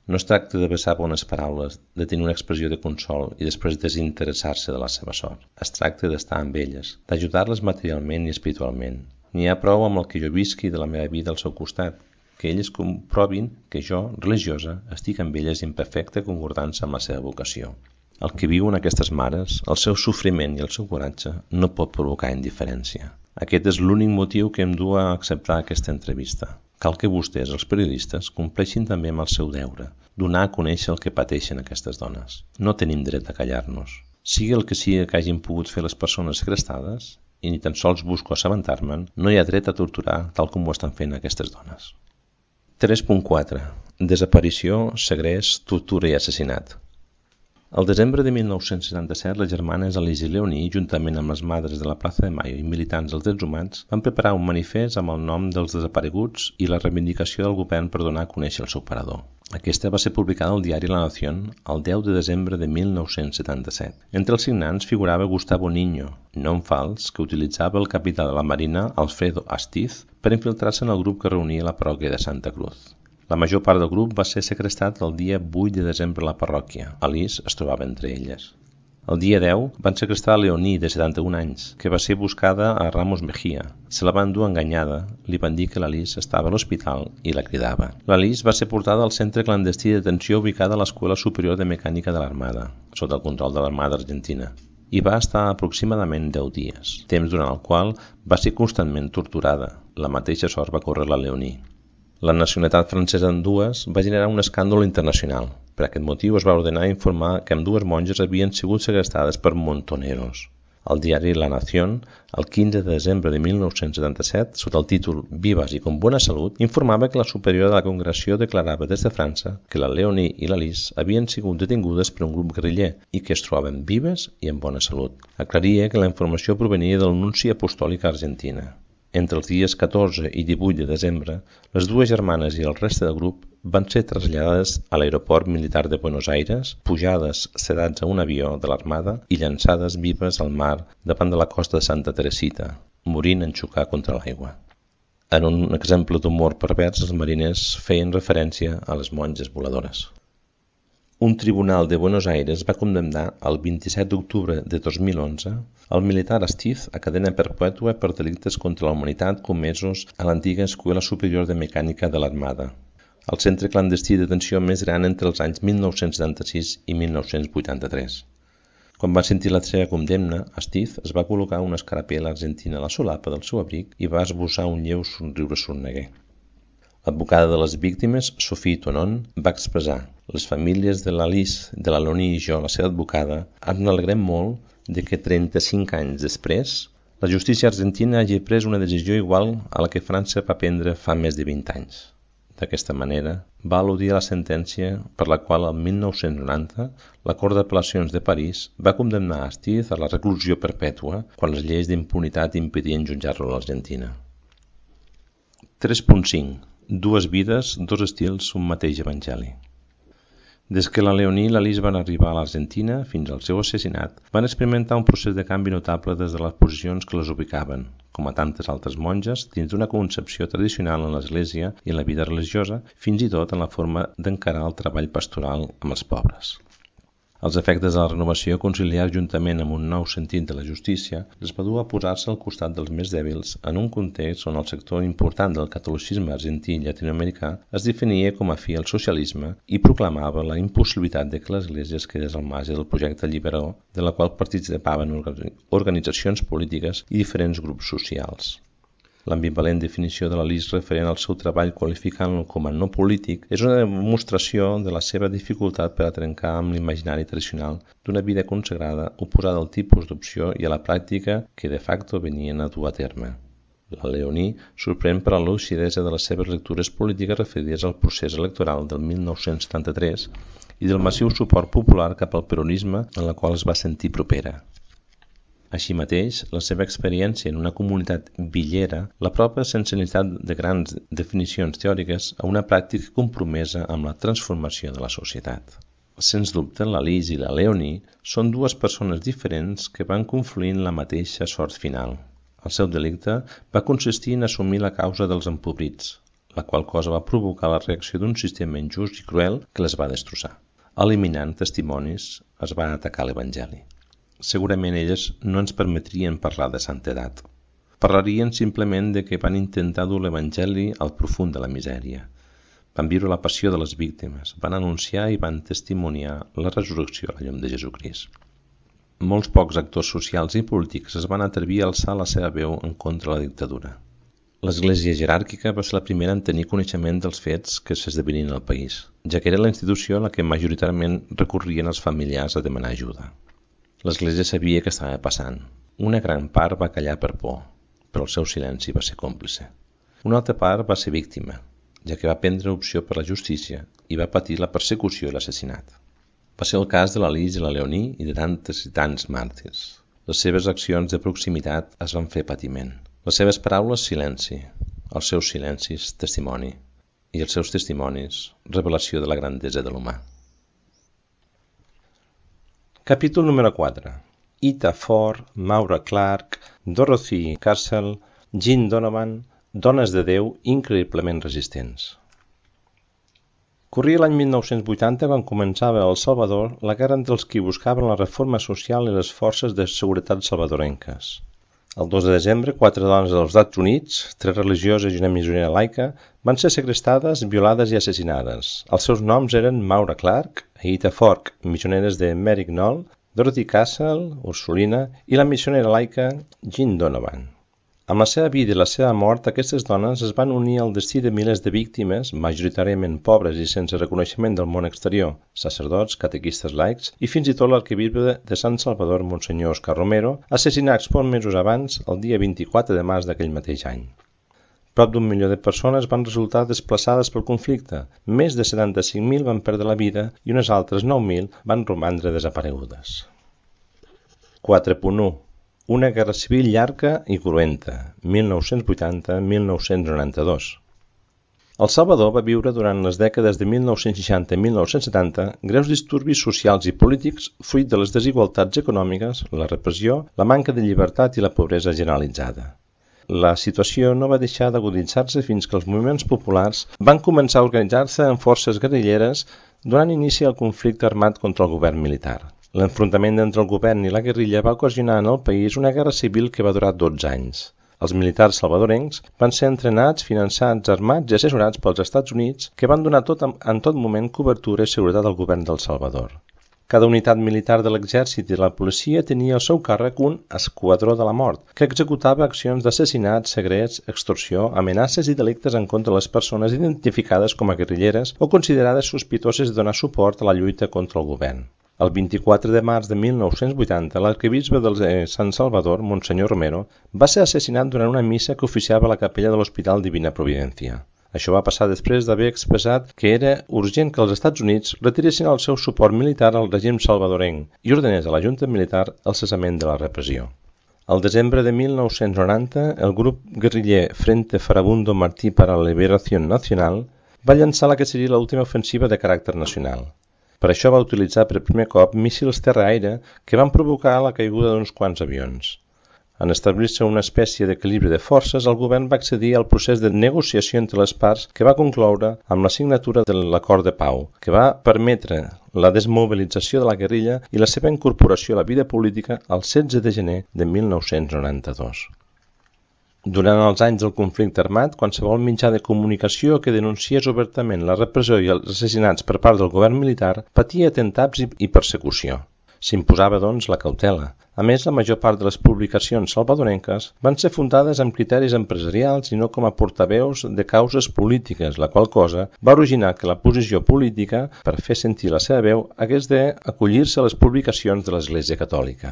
No es tracta de vessar bones paraules, de tenir una expressió de consol i després desinteressar-se de la seva sort. Es tracta d'estar amb elles, d'ajudar-les materialment i espiritualment. N'hi ha prou amb el que jo visqui de la meva vida al seu costat, que elles comprovin que jo, religiosa, estic amb elles en perfecta concordança amb la seva vocació. El que viuen aquestes mares, el seu sofriment i el seu coratge, no pot provocar indiferència. Aquest és l'únic motiu que em du a acceptar aquesta entrevista. Cal que vostès, els periodistes, compleixin també amb el seu deure, donar a conèixer el que pateixen aquestes dones. No tenim dret a callar-nos. Sigui el que sigui que hagin pogut fer les persones segrestades, i ni tan sols busco assabentar-me'n, no hi ha dret a torturar tal com ho estan fent aquestes dones. tres punt quatre. Desaparició, segrest, tortura i assassinat. El desembre de mil nou-cents setanta-set, les germanes Alice i Leonie, juntament amb les madres de la Plaça de Mayo i militants dels drets humans, van preparar un manifest amb el nom dels desapareguts i la reivindicació del govern per donar a conèixer el seu parador. Aquesta va ser publicada al diari La Nación el deu de desembre de mil nou-cents setanta-set. Entre els signants figurava Gustavo Niño, nom fals que utilitzava el capità de la Marina Alfredo Astiz per infiltrar-se en el grup que reunia la parròquia de Santa Cruz. La major part del grup va ser segrestat el dia vuit de desembre a la parròquia. Alice es trobava entre elles. El dia deu van segrestar a Leonie, de setanta-un anys, que va ser buscada a Ramos Mejía. Se la van dur enganyada, li van dir que l'Alice estava a l'hospital i la cridava. L'Alice va ser portada al centre clandestí de detenció ubicada a l'Escola Superior de Mecànica de l'Armada, sota el control de l'Armada Argentina. I va estar aproximadament deu dies, temps durant el qual va ser constantment torturada. La mateixa sort va córrer la Leonie. La nacionalitat francesa d'ambdues va generar un escàndol internacional. Per aquest motiu es va ordenar informar que ambdues monges havien sigut segrestades per montoneros. El diari La Nación, el quinze de desembre de mil nou-cents setanta-set, sota el títol Vivas y con buena salud, informava que la superiora de la congregació declarava des de França que la Leonie i l'Alice havien sigut detingudes per un grup guerriller i que es trobaven vives i en bona salut. Aclaria que la informació provenia del Nunci Apostòlic a Argentina. Entre els dies catorze i divuit de desembre, les dues germanes i el reste del grup van ser traslladades a l'aeroport militar de Buenos Aires, pujades sedats a un avió de l'Armada i llançades vives al mar davant de la costa de Santa Teresita, morint en xocar contra l'aigua. En un exemple d'humor pervers, els mariners feien referència a les monges voladores. Un tribunal de Buenos Aires va condemnar el vint-i-set d'octubre de dos mil onze el militar Astiz a cadena perpètua per delictes contra la humanitat comesos a l'antiga Escola Superior de Mecànica de l'Armada, el centre clandestí de detenció més gran entre els anys mil nou-cents setanta-sis i mil nou-cents vuitanta-tres. Quan va sentir la seva condemna, Astiz es va col·locar una escarapel argentina a la solapa del seu abric i va esbossar un lleu somriure sorneguer. L'advocada de les víctimes, Sophie Tonon, va expressar: les famílies de l'Alice, de la Leonie i jo, la seva advocada, ens alegrem molt de que trenta-cinc anys després la justícia argentina hagi pres una decisió igual a la que França va prendre fa més de vint anys. D'aquesta manera, va al·ludir a la sentència per la qual el mil nou-cents noranta la Cort d'Apel·lacions de París va condemnar Astiz a la reclusió perpètua quan les lleis d'impunitat impedien jutjar-lo a l'Argentina. tres punt cinc. Dues vides, dos estils, un mateix evangeli. Des que la Leonie i l'Alice van arribar a l'Argentina fins al seu assassinat, van experimentar un procés de canvi notable des de les posicions que les ubicaven, com a tantes altres monges, dins d'una concepció tradicional en l'Església i en la vida religiosa, fins i tot en la forma d'encarar el treball pastoral amb els pobres. Els efectes de la renovació conciliar juntament amb un nou sentit de la justícia les va dur a posar-se al costat dels més dèbils en un context on el sector important del catolicisme argentí i llatinoamericà es definia com a fi al socialisme i proclamava la impossibilitat de que l'Església es quedés al marge del projecte alliberador de la qual participaven organitzacions polítiques i diferents grups socials. L'ambivalent definició de l'Alice referent al seu treball qualificant-lo com a no polític és una demostració de la seva dificultat per a trencar amb l'imaginari tradicional d'una vida consagrada oposada al tipus d'opció i a la pràctica que de facto venien a dur a terme. La Leonie sorprèn per la lucidesa de les seves lectures polítiques referides al procés electoral del mil nou-cents setanta-tres i del massiu suport popular cap al peronisme en la qual es va sentir propera. Així mateix, la seva experiència en una comunitat villera l'apropa sense necessitat de grans definicions teòriques a una pràctica compromesa amb la transformació de la societat. Sens dubte, l'Alice i la Leonie són dues persones diferents que van confluir en la mateixa sort final. El seu delicte va consistir en assumir la causa dels empobrits, la qual cosa va provocar la reacció d'un sistema injust i cruel que les va destrossar. Eliminant testimonis, es va atacar l'Evangeli. Segurament elles no ens permetrien parlar de santedat. Parlarien simplement de que van intentar dur l'Evangeli al profund de la misèria. Van viure la passió de les víctimes, van anunciar i van testimoniar la resurrecció a la llum de Jesucrist. Molts pocs actors socials i polítics es van atrevir a alçar la seva veu en contra la dictadura. L'Església jeràrquica va ser la primera en tenir coneixement dels fets que s'esdevenien al país, ja que era la institució a la que majoritàriament recorrien els familiars a demanar ajuda. L'Església sabia què estava passant. Una gran part va callar per por, però el seu silenci va ser còmplice. Una altra part va ser víctima, ja que va prendre opció per la justícia i va patir la persecució i l'assassinat. Va ser el cas de la Lis i la Leonie i de tantes i tants màrtirs. Les seves accions de proximitat es van fer patiment. Les seves paraules, silenci. Els seus silencis, testimoni. I els seus testimonis, revelació de la grandesa de l'humà. Capítol número quatre. Ita Ford, Maura Clark, Dorothy Castle, Jean Donovan, dones de Déu increïblement resistents. Corria l'any mil nou-cents vuitanta quan començava a El Salvador la guerra entre els qui buscaven la reforma social i les forces de seguretat salvadorenques. El dos de desembre, quatre dones dels Estats Units, tres religioses i una missionera laica, van ser segrestades, violades i assassinades. Els seus noms eren Maura Clark, Ita Ford, missioneres de Mary Knoll, Dorothy Castle, Ursulina, i la missionera laica Jean Donovan. Amb la seva vida i la seva mort, aquestes dones es van unir al destí de milers de víctimes, majoritàriament pobres i sense reconeixement del món exterior, sacerdots, catequistes laics i fins i tot l'arquebisbe de Sant Salvador, Monsenyor Oscar Romero, assassinats pocs mesos abans, el dia vint-i-quatre de març d'aquell mateix any. Prop d'un milió de persones van resultar desplaçades pel conflicte, més de setanta-cinc mil van perdre la vida i unes altres nou mil van romandre desaparegudes. quatre punt u. Una guerra civil llarga i cruenta, mil nou-cents vuitanta a mil nou-cents noranta-dos. El Salvador va viure durant les dècades de mil nou-cents seixanta a mil nou-cents setanta greus disturbis socials i polítics fruit de les desigualtats econòmiques, la repressió, la manca de llibertat i la pobresa generalitzada. La situació no va deixar d'aguditzar-se fins que els moviments populars van començar a organitzar-se en forces guerrilleres donant inici al conflicte armat contra el govern militar. L'enfrontament entre el govern i la guerrilla va ocasionar en el país una guerra civil que va durar dotze anys. Els militars salvadorencs van ser entrenats, finançats, armats i assessorats pels Estats Units que van donar tot, en tot moment cobertura i seguretat al govern del Salvador. Cada unitat militar de l'exèrcit i de la policia tenia al seu càrrec un esquadró de la mort, que executava accions d'assassinat, segrets, extorsió, amenaces i delictes en contra de les persones identificades com a guerrilleres o considerades sospitoses de donar suport a la lluita contra el govern. El vint-i-quatre de març de mil nou-cents vuitanta, l'arquebisbe de Sant Salvador, Monsenyor Romero, va ser assassinat durant una missa que oficiava a la capella de l'Hospital Divina Providencia. Això va passar després d'haver expressat que era urgent que els Estats Units retiressin el seu suport militar al règim salvadorenc i ordenés a la Junta Militar el cessament de la repressió. Al desembre de mil nou-cents noranta, el grup guerriller Frente Farabundo Martí para la Liberación Nacional va llançar la que seria l'última ofensiva de caràcter nacional. Per això va utilitzar per primer cop míssils terra-aire que van provocar la caiguda d'uns quants avions. En establir-se una espècie d'equilibri de forces, el govern va accedir al procés de negociació entre les parts que va concloure amb la signatura de l'acord de pau, que va permetre la desmobilització de la guerrilla i la seva incorporació a la vida política el setze de gener de mil nou-cents noranta-dos. Durant els anys del conflicte armat, qualsevol mitjà de comunicació que denunciés obertament la repressió i els assassinats per part del govern militar patia atemptats i persecució. S'imposava, doncs, la cautela. A més, la major part de les publicacions salvadorenques van ser fundades amb criteris empresarials i no com a portaveus de causes polítiques, la qual cosa va originar que la posició política, per fer sentir la seva veu, hagués d'acollir-se a les publicacions de l'Església Catòlica.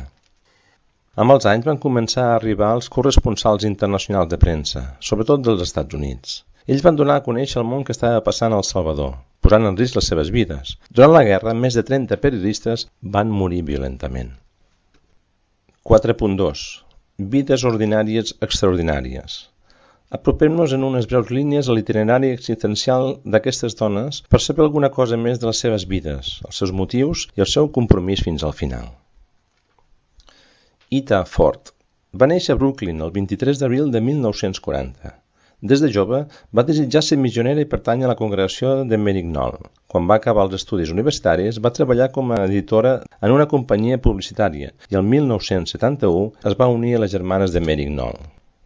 Amb els anys van començar a arribar els corresponsals internacionals de premsa, sobretot dels Estats Units. Ells van donar a conèixer el món que estava passant al Salvador, posant en risc les seves vides. Durant la guerra, més de trenta periodistes van morir violentament. quatre punt dos. Vides ordinàries extraordinàries. Apropem-nos en unes breus línies a l'itinerari existencial d'aquestes dones per saber alguna cosa més de les seves vides, els seus motius i el seu compromís fins al final. Ita Ford va néixer a Brooklyn el vint-i-tres d'abril de mil nou-cents quaranta. Des de jove va desitjar ser missionera i pertany a la congregació de Merignol. Quan va acabar els estudis universitaris va treballar com a editora en una companyia publicitària i el mil nou-cents setanta-u es va unir a les germanes de Merignol.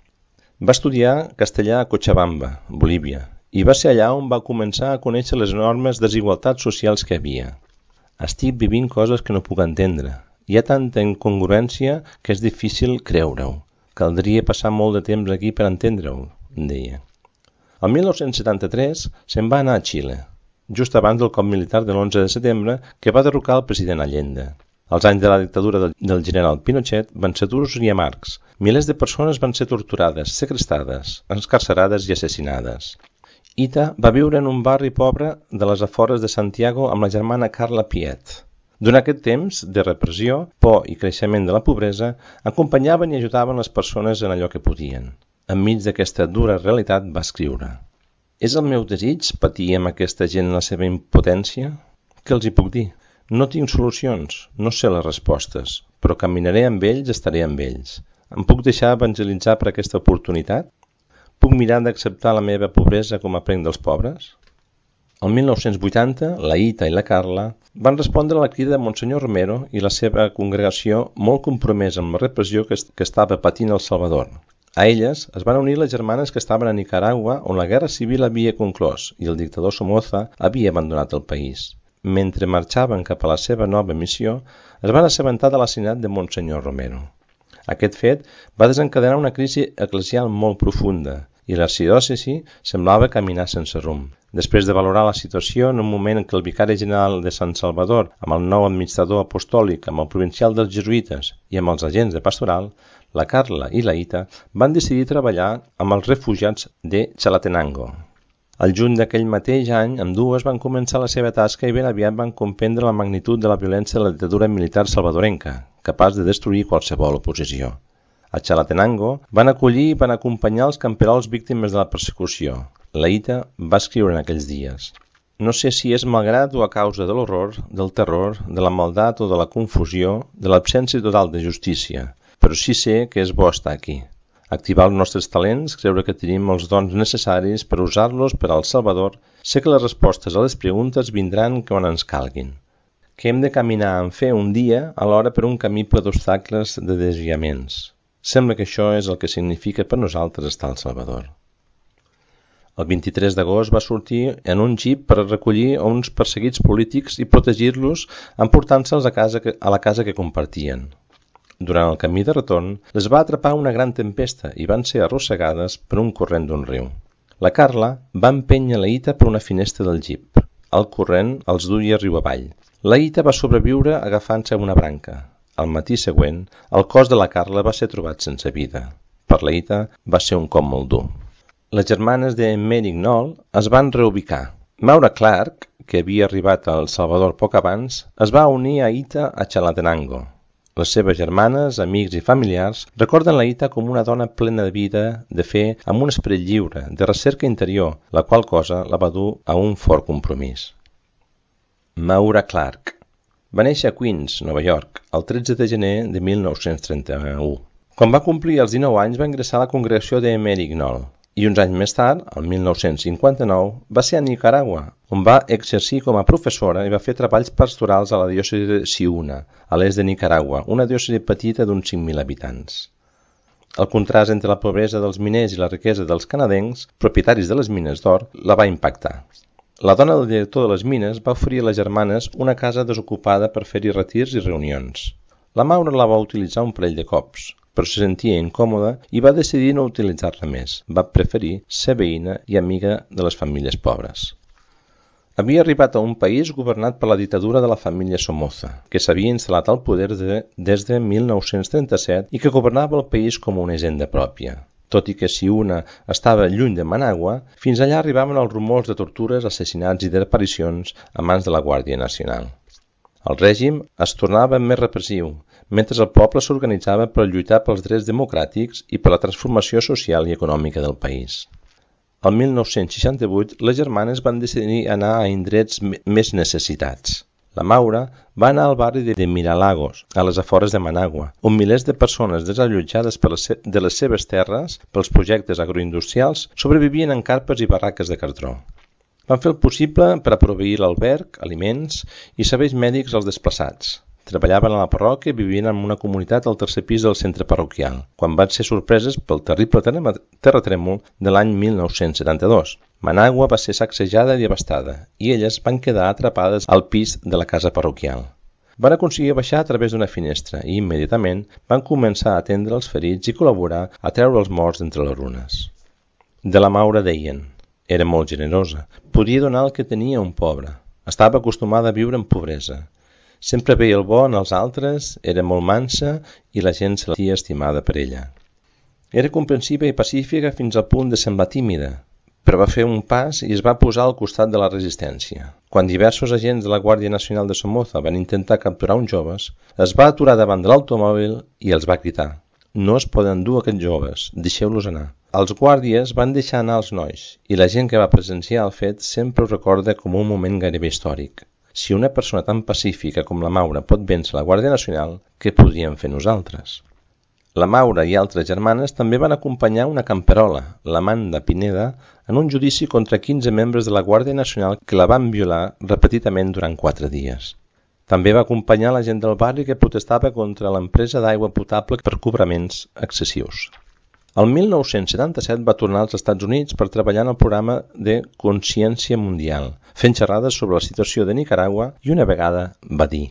Va estudiar castellà a Cochabamba, Bolívia, i va ser allà on va començar a conèixer les enormes desigualtats socials que hi havia. Estic vivint coses que no puc entendre. Hi ha tanta incongruència que és difícil creure-ho. Caldria passar molt de temps aquí per entendre-ho, deia. El mil nou-cents setanta-tres se'n va anar a Xile, just abans del cop militar de l'onze de setembre que va derrocar el president Allende. Els anys de la dictadura del, del general Pinochet van ser durs i amargs. Milers de persones van ser torturades, segrestades, encarcerades i assassinades. Ita va viure en un barri pobre de les afores de Santiago amb la germana Carla Piet. Durant aquest temps de repressió, por i creixement de la pobresa, acompanyaven i ajudaven les persones en allò que podien. Enmig d'aquesta dura realitat va escriure: «És el meu desig patir amb aquesta gent la seva impotència? Què els hi puc dir? No tinc solucions, no sé les respostes, però caminaré amb ells, estaré amb ells. Em puc deixar evangelitzar per aquesta oportunitat? Puc mirar d'acceptar la meva pobresa com a prenc dels pobres?» El mil nou-cents vuitanta, la Ita i la Carla van respondre a la crida de Monsenyor Romero i la seva congregació molt compromesa amb la repressió que, que estava patint El Salvador. A elles es van unir les germanes que estaven a Nicaragua, on la guerra civil havia conclòs i el dictador Somoza havia abandonat el país. Mentre marxaven cap a la seva nova missió, es van assabentar de l'assassinat de Monsenyor Romero. Aquest fet va desencadenar una crisi eclesial molt profunda i l'arxidiòcesi semblava caminar sense rumb. Després de valorar la situació en un moment en què el vicari general de San Salvador, amb el nou administrador apostòlic, amb el provincial dels jesuïtes i amb els agents de pastoral, la Carla i la Ita van decidir treballar amb els refugiats de Chalatenango. Al juny d'aquell mateix any, ambdues van començar la seva tasca i ben aviat van comprendre la magnitud de la violència de la dictadura militar salvadorenca, capaç de destruir qualsevol oposició. A Chalatenango van acollir i van acompanyar els camperols víctimes de la persecució. La Ita va escriure en aquells dies: «No sé si és malgrat o a causa de l'horror, del terror, de la maldat o de la confusió, de l'absència total de justícia, però sí sé que és bo estar aquí. Activar els nostres talents, creure que tenim els dons necessaris per usar-los per al Salvador, sé que les respostes a les preguntes vindran quan ens calguin. Que hem de caminar en fe un dia alhora per un camí ple d'obstacles, de desviaments. Sembla que això és el que significa per nosaltres estar al Salvador». El vint-i-tres d'agost va sortir en un jeep per recollir uns perseguits polítics i protegir-los emportant-se'ls a, casa que, a la casa que compartien. Durant el camí de retorn, les va atrapar una gran tempesta i van ser arrossegades per un corrent d'un riu. La Carla va empènyer la Ita per una finestra del jeep. El corrent els duia riu avall. La Ita va sobreviure agafant-se a una branca. Al matí següent, el cos de la Carla va ser trobat sense vida. Per la Ita va ser un cop molt dur. Les germanes de Merignol es van reubicar. Maura Clark, que havia arribat a El Salvador poc abans, es va unir a Ita a Chalatenango. Les seves germanes, amics i familiars recorden la Ita com una dona plena de vida, de fe, amb un esperit lliure, de recerca interior, la qual cosa la va dur a un fort compromís. Maura Clark va néixer a Queens, Nova York, el tretze de gener de mil nou-cents trenta-u. Quan va complir els dinou anys va ingressar a la congregació de Merignol. I uns anys més tard, el mil nou-cents cinquanta-nou, va ser a Nicaragua, on va exercir com a professora i va fer treballs pastorals a la diòcesi de Ciuna, a l'est de Nicaragua, una diòcesi petita d'uns cinc mil habitants. El contrast entre la pobresa dels miners i la riquesa dels canadencs, propietaris de les mines d'or, la va impactar. La dona del director de les mines va oferir a les germanes una casa desocupada per fer-hi retirs i reunions. La Maura la va utilitzar un parell de cops, però se sentia incòmoda i va decidir no utilitzar-la més. Va preferir ser veïna i amiga de les famílies pobres. Havia arribat a un país governat per la dictadura de la família Somoza, que s'havia instal·lat al poder de, des de mil nou-cents trenta-set i que governava el país com una hisenda pròpia. Tot i que si una estava lluny de Managua, fins allà arribaven els rumors de tortures, assassinats i desaparicions a mans de la Guàrdia Nacional. El règim es tornava més repressiu, mentre el poble s'organitzava per lluitar pels drets democràtics i per la transformació social i econòmica del país. El mil nou-cents seixanta-vuit, les germanes van decidir anar a indrets més necessitats. La Maura va anar al barri de Miralagos, a les afores de Managua, on milers de persones desallotjades per les de les seves terres pels projectes agroindustrials sobrevivien en carpes i barraques de cartró. Van fer el possible per a proveir l'alberg, aliments i serveis mèdics als desplaçats. Treballaven a la parròquia i vivien en una comunitat al tercer pis del centre parroquial, quan van ser sorpreses pel terrible terratrèmol de l'any mil nou-cents setanta-dos. Managua va ser sacsejada i devastada, i elles van quedar atrapades al pis de la casa parroquial. Van aconseguir baixar a través d'una finestra i, immediatament, van començar a atendre els ferits i col·laborar a treure els morts d'entre les runes. De la Maura deien: era molt generosa, podia donar el que tenia a un pobre, estava acostumada a viure en pobresa. Sempre veia el bo en els altres, era molt mansa i la gent se la sentia estimada per ella. Era comprensiva i pacífica fins al punt de semblar tímida, però va fer un pas i es va posar al costat de la resistència. Quan diversos agents de la Guàrdia Nacional de Somoza van intentar capturar uns joves, es va aturar davant de l'automòbil i els va cridar: no es poden dur aquests joves, deixeu-los anar. Els guàrdies van deixar anar els nois i la gent que va presenciar el fet sempre ho recorda com un moment gairebé històric. Si una persona tan pacífica com la Maura pot vèncer la Guàrdia Nacional, què podríem fer nosaltres? La Maura i altres germanes també van acompanyar una camperola, l'Amanda Pineda, en un judici contra quinze membres de la Guàrdia Nacional que la van violar repetidament durant quatre dies. També va acompanyar la gent del barri que protestava contra l'empresa d'aigua potable per cobraments excessius. El mil nou-cents setanta-set va tornar als Estats Units per treballar en el programa de Consciència Mundial, fent xerrades sobre la situació de Nicaragua i una vegada va dir: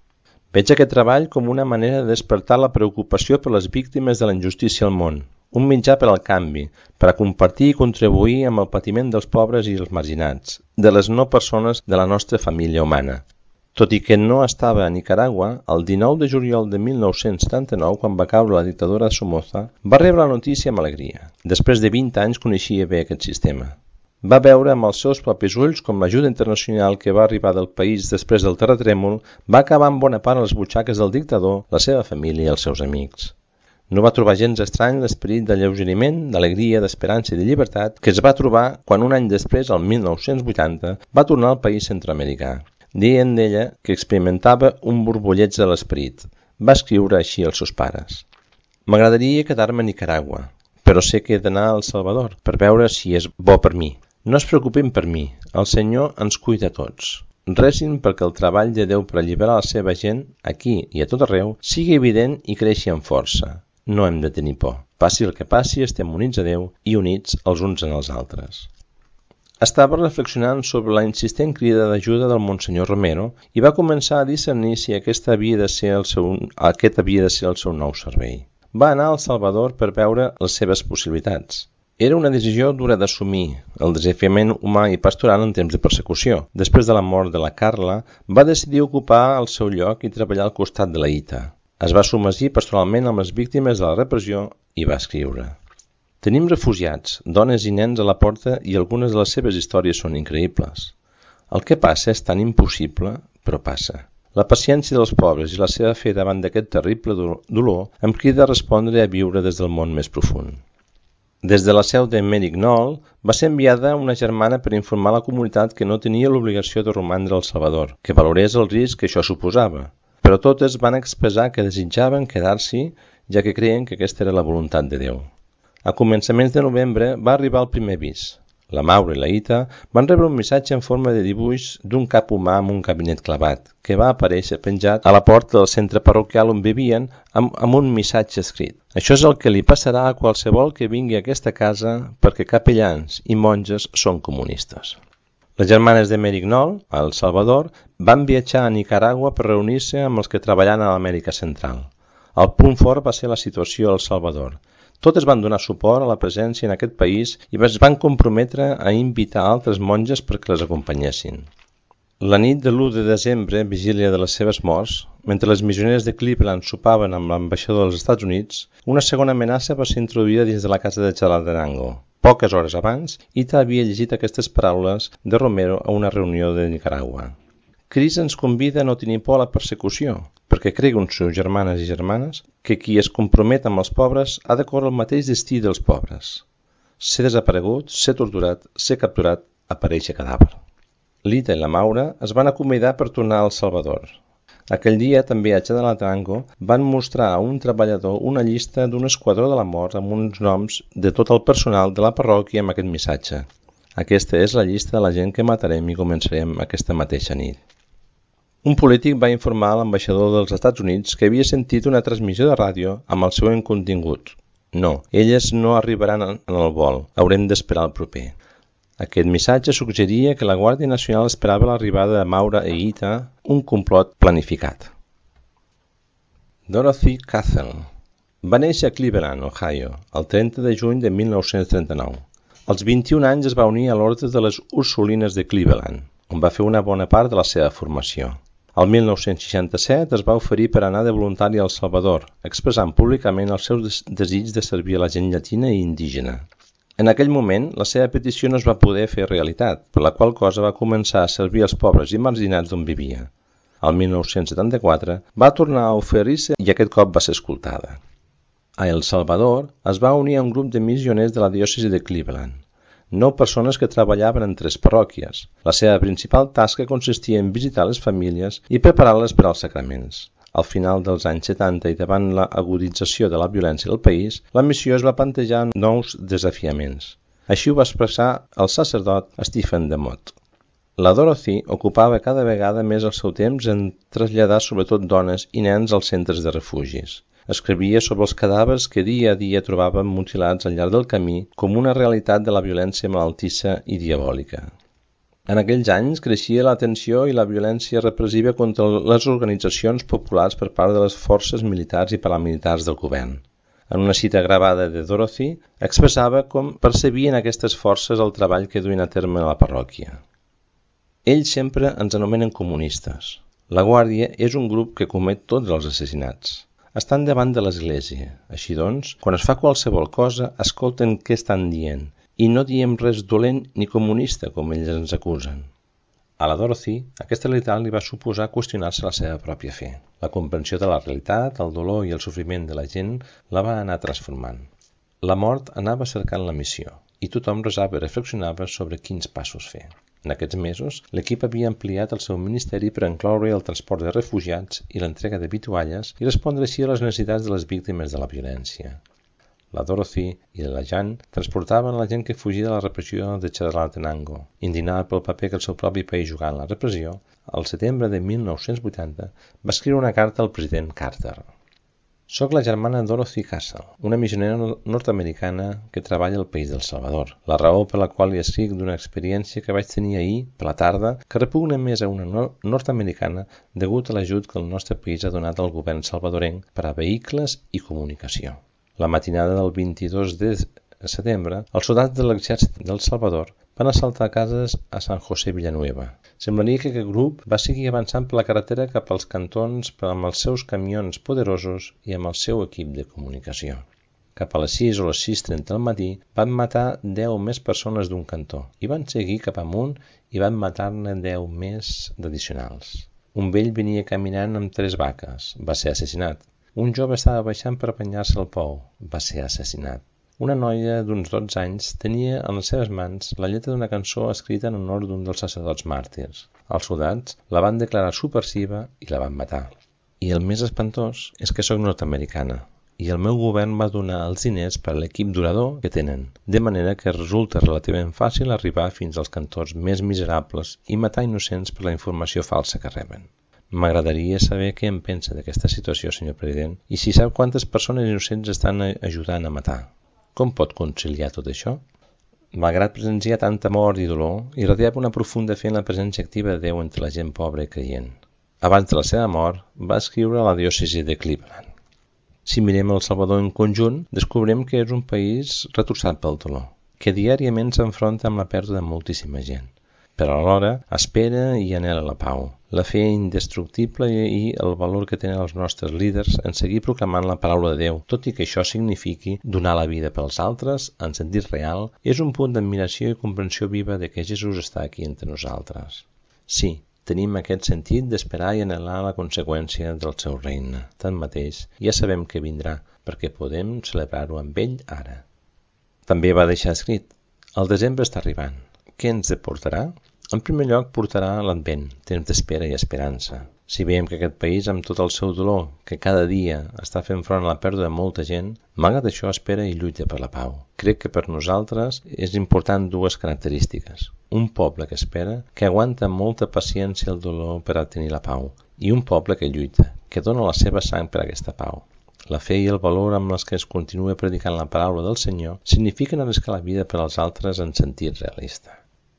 veig aquest treball com una manera de despertar la preocupació per les víctimes de la injustícia al món, un mitjà per al canvi, per a compartir i contribuir amb el patiment dels pobres i els marginats, de les no persones de la nostra família humana. Tot i que no estava a Nicaragua, el dinou de juliol de mil nou-cents setanta-nou, quan va caure la dictadura de Somoza, va rebre la notícia amb alegria. Després de vint anys coneixia bé aquest sistema. Va veure amb els seus propis ulls com l'ajuda internacional que va arribar del país després del terratrèmol va acabar en bona part a les butxaques del dictador, la seva família i els seus amics. No va trobar gens estrany l'esperit d'alleugeriment, d'alegria, d'esperança i de llibertat que es va trobar quan un any després, el mil nou-cents vuitanta, va tornar al país centroamericà. Dient d'ella que experimentava un borbulleig de l'esperit. Va escriure així als seus pares: m'agradaria quedar-me a Nicaragua, però sé que he d'anar a El Salvador per veure si és bo per mi. No es preocupin per mi, el Senyor ens cuida a tots. Rezin perquè el treball de Déu per alliberar la seva gent, aquí i a tot arreu, sigui evident i creixi amb força. No hem de tenir por. Passi el que passi, estem units a Déu i units els uns en els altres. Estava reflexionant sobre la insistent crida d'ajuda del Monsenyor Romero i va començar a discernir si aquesta havia de ser el seu, aquest havia de ser el seu nou servei. Va anar a El Salvador per veure les seves possibilitats. Era una decisió dura d'assumir, el desafiament humà i pastoral en temps de persecució. Després de la mort de la Carla, va decidir ocupar el seu lloc i treballar al costat de la Ita. Es va submergir pastoralment amb les víctimes de la repressió i va escriure: tenim refugiats, dones i nens a la porta i algunes de les seves històries són increïbles. El que passa és tan impossible, però passa. La paciència dels pobres i la seva fe davant d'aquest terrible dolor em crida a respondre a viure des del món més profund. Des de la seu de Merignol va ser enviada una germana per informar la comunitat que no tenia l'obligació de romandre al Salvador, que valorés el risc que això suposava, però totes van expressar que desitjaven quedar-s'hi, ja que creien que aquesta era la voluntat de Déu. A començaments de novembre va arribar el primer avís. La Maura i la Ita van rebre un missatge en forma de dibuix d'un cap humà amb un cabinet clavat, que va aparèixer penjat a la porta del centre parroquial on vivien amb, amb un missatge escrit: això és el que li passarà a qualsevol que vingui a aquesta casa perquè capellans i monges són comunistes. Les germanes de Merignol, a El Salvador, van viatjar a Nicaragua per reunir-se amb els que treballaven a l'Amèrica Central. El punt fort va ser la situació a El Salvador. Totes van donar suport a la presència en aquest país i es van comprometre a invitar altres monges perquè les acompanyessin. La nit de l'u de desembre, vigília de les seves morts, mentre les missioneres de Cleveland sopaven amb l'ambaixador dels Estats Units, una segona amenaça va ser introduïda dins de la casa de Chalatenango. Poques hores abans, Ita havia llegit aquestes paraules de Romero a una reunió de Nicaragua. Crist ens convida a no tenir por a la persecució, perquè creuen seus germanes i germanes que qui es compromet amb els pobres ha de córrer el mateix destí dels pobres. Ser desaparegut, ser torturat, ser capturat, aparèixer cadàver. L'Ita i la Maura es van acomiadar per tornar a El Salvador. Aquell dia, també a Chalatenango, van mostrar a un treballador una llista d'un esquadró de la mort amb uns noms de tot el personal de la parròquia amb aquest missatge. Aquesta és la llista de la gent que matarem i començarem aquesta mateixa nit. Un polític va informar a l'ambaixador dels Estats Units que havia sentit una transmissió de ràdio amb el següent contingut. No, elles no arribaran en el vol, haurem d'esperar el proper. Aquest missatge suggeria que la Guàrdia Nacional esperava l'arribada de Maura i Ita, un complot planificat. Dorothy Castle va néixer a Cleveland, Ohio, el trenta de juny de mil nou-cents trenta-nou. Als vint-i-un anys es va unir a l'Orde de les Ursulines de Cleveland, on va fer una bona part de la seva formació. El mil nou-cents seixanta-set es va oferir per anar de voluntari a El Salvador, expressant públicament el seu des desig de servir a la gent llatina i indígena. En aquell moment, la seva petició no es va poder fer realitat, per la qual cosa va començar a servir als pobres i marginats d'on vivia. El mil nou-cents setanta-quatre va tornar a oferir-se i aquest cop va ser escoltada. A El Salvador es va unir a un grup de missioners de la diòcesi de Cleveland, nou persones que treballaven en tres parròquies. La seva principal tasca consistia en visitar les famílies i preparar-les per als sacraments. Al final dels anys setanta i davant la agudització de la violència del país, la missió es va plantejar nous desafiaments. Així ho va expressar el sacerdot Stephen DeMott. La Dorothy ocupava cada vegada més el seu temps en traslladar sobretot dones i nens als centres de refugis. Escrivia sobre els cadàvers que dia a dia trobaven mutilats al llarg del camí com una realitat de la violència malaltissa i diabòlica. En aquells anys creixia la tensió i la violència repressiva contra les organitzacions populars per part de les forces militars i paramilitars del govern. En una cita gravada de Dorothy, expressava com percebien aquestes forces el treball que duien a terme a la parròquia. Ells sempre ens anomenen comunistes. La Guàrdia és un grup que comet tots els assassinats. Estan davant de l'Església. Així doncs, quan es fa qualsevol cosa, escolten què estan dient. I no diem res dolent ni comunista, com ells ens acusen. A la Dorothy, aquesta realitat li va suposar qüestionar-se la seva pròpia fe. La comprensió de la realitat, el dolor i el sofriment de la gent la va anar transformant. La mort anava cercant la missió, i tothom resava i reflexionava sobre quins passos fer. En aquests mesos, l'equip havia ampliat el seu ministeri per incloure el transport de refugiats i l'entrega de vitualles i respondre així a les necessitats de les víctimes de la violència. La Dorothy i la Jan transportaven la gent que fugia de la repressió de Chalatenango. Indignada pel paper que el seu propi país jugava en la repressió, al setembre de mil nou-cents vuitanta va escriure una carta al president Carter. Soc la germana Dorothy Castle, una missionera nord-americana que treballa al país del Salvador. La raó per la qual li escric d'una experiència que vaig tenir ahir, per la tarda, que repugna més a una nord-americana degut a l'ajut que el nostre país ha donat al govern salvadorenc per a vehicles i comunicació. La matinada del vint-i-dos de setembre, els soldats de l'exèrcit del Salvador van assaltar cases a San José Villanueva. Semblaria que aquest grup va seguir avançant per la carretera cap als cantons amb els seus camions poderosos i amb el seu equip de comunicació. Cap a les sis o les sis trenta del matí van matar deu més persones d'un cantó i van seguir cap amunt i van matar-ne deu més d'addicionals. Un vell venia caminant amb tres vaques, va ser assassinat. Un jove estava baixant per banyar-se al pou, va ser assassinat. Una noia d'uns dotze anys tenia en les seves mans la lletra d'una cançó escrita en honor d'un dels sacerdots màrtirs. Els soldats la van declarar subversiva i la van matar. I el més espantós és que sóc nord-americana i el meu govern va donar els diners per a l'equip durador que tenen, de manera que resulta relativament fàcil arribar fins als cantons més miserables i matar innocents per la informació falsa que reben. M'agradaria saber què en pensa d'aquesta situació, senyor president, i si sap quantes persones innocents estan ajudant a matar. Com pot conciliar tot això? Malgrat presenciar tanta mort i dolor, irradiava una profunda fe en la presència activa de Déu entre la gent pobra i creient. Abans de la seva mort, va escriure a la diòcesi de Cleveland. Si mirem El Salvador en conjunt, descobrim que és un país retorçat pel dolor, que diàriament s'enfronta amb la pèrdua de moltíssima gent. Però alhora espera i anhela la pau, la fe indestructible i el valor que tenen els nostres líders en seguir proclamant la paraula de Déu, tot i que això signifiqui donar la vida pels altres, en sentit real, és un punt d'admiració i comprensió viva de que Jesús està aquí entre nosaltres. Sí, tenim aquest sentit d'esperar i anhelar la conseqüència del seu regne. Tanmateix, ja sabem que vindrà, perquè podem celebrar-ho amb ell ara. També va deixar escrit: el desembre està arribant. Què ens deportarà? En primer lloc, portarà l'Advent, temps d'espera i esperança. Si veiem que aquest país, amb tot el seu dolor, que cada dia està fent front a la pèrdua de molta gent, malgrat això espera i lluita per la pau. Crec que per nosaltres és important dues característiques. Un poble que espera, que aguanta amb molta paciència el dolor per a tenir la pau, i un poble que lluita, que dona la seva sang per a aquesta pau. La fe i el valor amb els que es continua predicant la paraula del Senyor signifiquen arriscar la vida per als altres en sentit realista.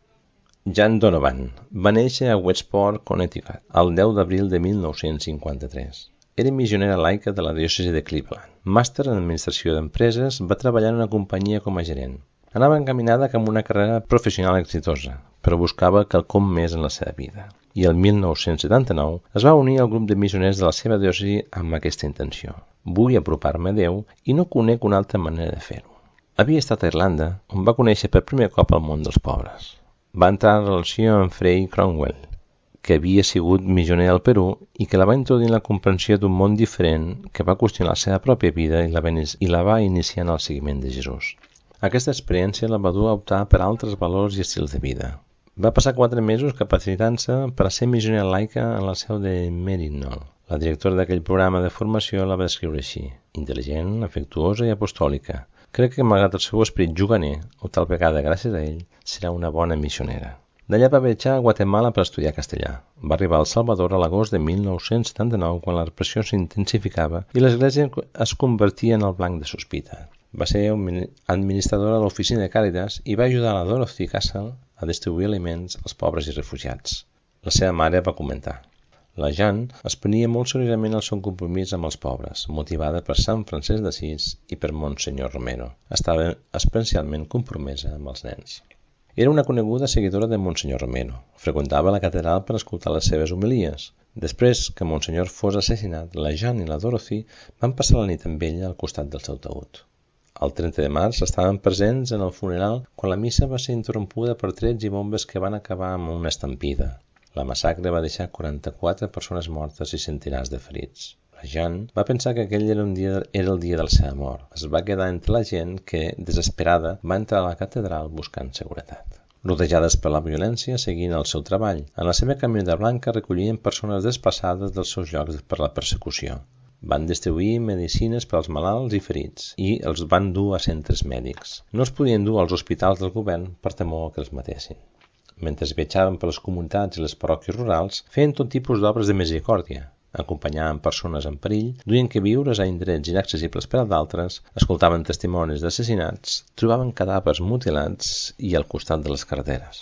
Jan Donovan va néixer a Westport, Connecticut, el deu d'abril de mil nou-cents cinquanta-tres. Era missionera laica de la diòcesi de Cleveland. Màster en administració d'empreses, va treballar en una companyia com a gerent. Anava encaminada cap a una carrera professional exitosa, però buscava quelcom més en la seva vida. I el mil nou-cents setanta-nou es va unir al grup de missioners de la seva diòcesi amb aquesta intenció. Vull apropar-me a Déu i no conec una altra manera de fer-ho. Havia estat a Irlanda, on va conèixer per primer cop el món dels pobres. Va entrar en relació amb Frei Cromwell, que havia sigut missioner al Perú i que la va introduir en la comprensió d'un món diferent que va qüestionar la seva pròpia vida i la, i la va iniciar en el seguiment de Jesús. Aquesta experiència la va dur a optar per altres valors i estils de vida. Va passar quatre mesos capacitant-se per a ser missionera laica en la seu de Maryknoll. La directora d'aquell programa de formació la va descriure així: intel·ligent, afectuosa i apostòlica. Crec que malgrat el seu esperit juganer, o tal vegada gràcies a ell, serà una bona missionera. D'allà va viatjar a Guatemala per estudiar castellà. Va arribar a El Salvador a l'agost de mil nou-cents setanta-nou, quan la repressió s'intensificava i l'església es convertia en el blanc de sospita. Va ser administradora de l'oficina de Càritas i va ajudar a la Dorothy Castle a distribuir aliments als pobres i refugiats. La seva mare va comentar: la Jan es prenia molt seriosament el seu compromís amb els pobres, motivada per Sant Francesc d'Assís i per Monsenyor Romero. Estava especialment compromesa amb els nens. Era una coneguda seguidora de Monsenyor Romero. Freqüentava la catedral per escoltar les seves homilies. Després que Monsenyor fos assassinat, la Jan i la Dorothy van passar la nit amb ella al costat del seu taüt. El trenta de març estaven presents en el funeral quan la missa va ser interrompuda per trets i bombes que van acabar amb una estampida. La massacre va deixar quaranta-quatre persones mortes i centenars de ferits. La Jan va pensar que aquell era, un dia, era el dia de la seva mort. Es va quedar entre la gent que, desesperada, va entrar a la catedral buscant seguretat. Rodejades per la violència, seguint el seu treball. En la seva camioneta blanca recollien persones desplaçades dels seus llocs per la persecució. Van distribuir medicines per als malalts i ferits i els van dur a centres mèdics. No els podien dur als hospitals del govern per temor que els matessin. Mentre viatjaven per les comunitats i les parròquies rurals, feien tot tipus d'obres de misericòrdia. Acompanyaven persones en perill, duien queviures a indrets inaccessibles per a d'altres, escoltaven testimonis d'assassinats, trobaven cadàvers mutilats i al costat de les carreteres.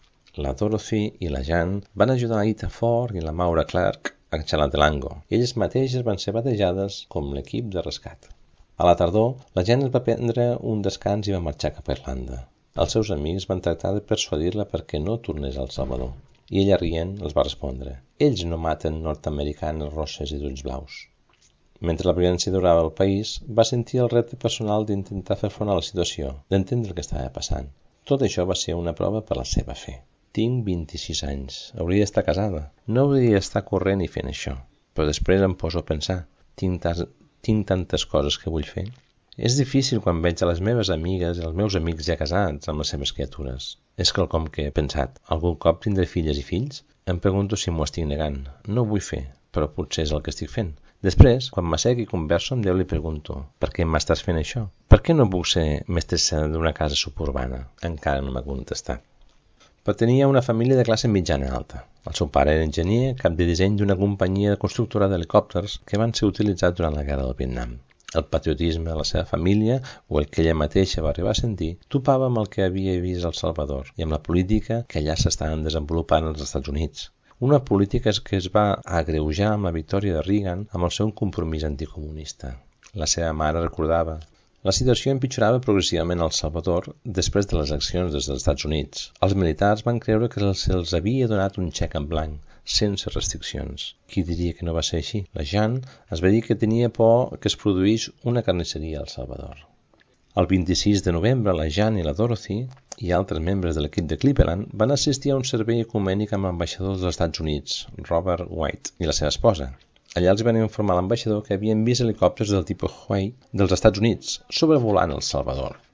La Dorothy i la Jan van ajudar a Ita Ford i la Maura Clark a Chalatenango. Elles mateixes van ser batejades com l'equip de rescat. A la tardor, la Jan es va prendre un descans i va marxar cap a Irlanda. Els seus amics van tractar de persuadir-la perquè no tornés al Salvador. I ella, rient, els va respondre: ells no maten nord-americanes rosses i d'ulls blaus. Mentre la violència durava al país, va sentir el repte personal d'intentar fer front a la situació, d'entendre el que estava passant. Tot això va ser una prova per la seva fe. Tinc vint-i-sis anys. Hauria d'estar casada. No hauria d'estar corrent i fent això. Però després em poso a pensar: tinc, tas... tinc tantes coses que vull fer. És difícil quan veig a les meves amigues i els meus amics ja casats amb les seves criatures. És quelcom que he pensat: algun cop tindré filles i fills? Em pregunto si m'ho estic negant. No ho vull fer, però potser és el que estic fent. Després, quan m'assec i converso amb Déu, li pregunto: per què m'estàs fent això? Per què no puc ser mestressa d'una casa suburbana? Encara no m'ha contestat. Pertanyia a una família de classe mitjana alta. El seu pare era enginyer, cap de disseny d'una companyia constructora d'helicòpters que van ser utilitzats durant la guerra del Vietnam. El patriotisme de la seva família, o el que ella mateixa va arribar a sentir, topava amb el que havia vist al Salvador i amb la política que allà s'estaven desenvolupant als Estats Units. Una política que es va agreujar amb la victòria de Reagan amb el seu compromís anticomunista. La seva mare recordava: la situació empitjorava progressivament al Salvador després de les accions des dels Estats Units. Els militars van creure que se'ls havia donat un xec en blanc, sense restriccions. Qui diria que no va ser així? La Jan es va dir que tenia por que es produís una carnisseria al Salvador. El vint-i-sis de novembre, la Jan i la Dorothy i altres membres de l'equip de Cleveland van assistir a un servei ecumènic amb l'ambaixador dels Estats Units, Robert White, i la seva esposa. Allà els van informar a l'ambaixador que havien vist helicòpters del tipus Huey dels Estats Units sobrevolant El Salvador.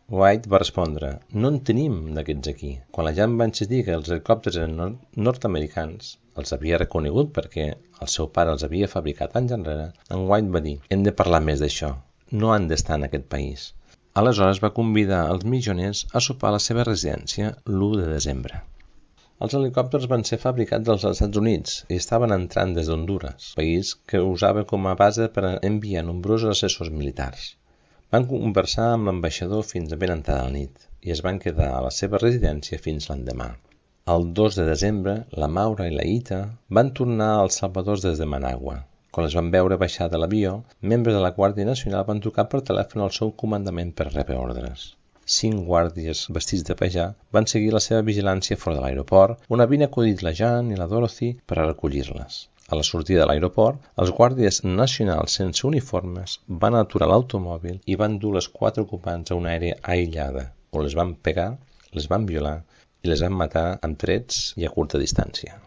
White va respondre: no en tenim d'aquests aquí. Quan la gent va insistir que els helicòpters eren nord nord-americans, els havia reconegut perquè el seu pare els havia fabricat anys enrere, en White va dir: hem de parlar més d'això, no han d'estar en aquest país. Aleshores va convidar els missioners a sopar a la seva residència l'u de desembre. Els helicòpters van ser fabricats als Estats Units i estaven entrant des d'Hondures, país que usava com a base per enviar nombrosos assessors militars. Van conversar amb l'ambaixador fins a ben entrada la nit i es van quedar a la seva residència fins l'endemà. El dos de desembre, la Maura i la Ita van tornar a El Salvador des de Managua. Quan les van veure baixar de l'avió, membres de la Guàrdia Nacional van trucar per telèfon al seu comandament per rebre ordres. Cinc guàrdies vestits de pajà van seguir la seva vigilància fora de l'aeroport, on havien acudit la Jan i la Dorothy per a recollir-les. A la sortida de l'aeroport, els guàrdies nacionals sense uniformes van aturar l'automòbil i van dur les quatre ocupants a una àrea aïllada, on les van pegar, les van violar i les van matar amb trets i a curta distància.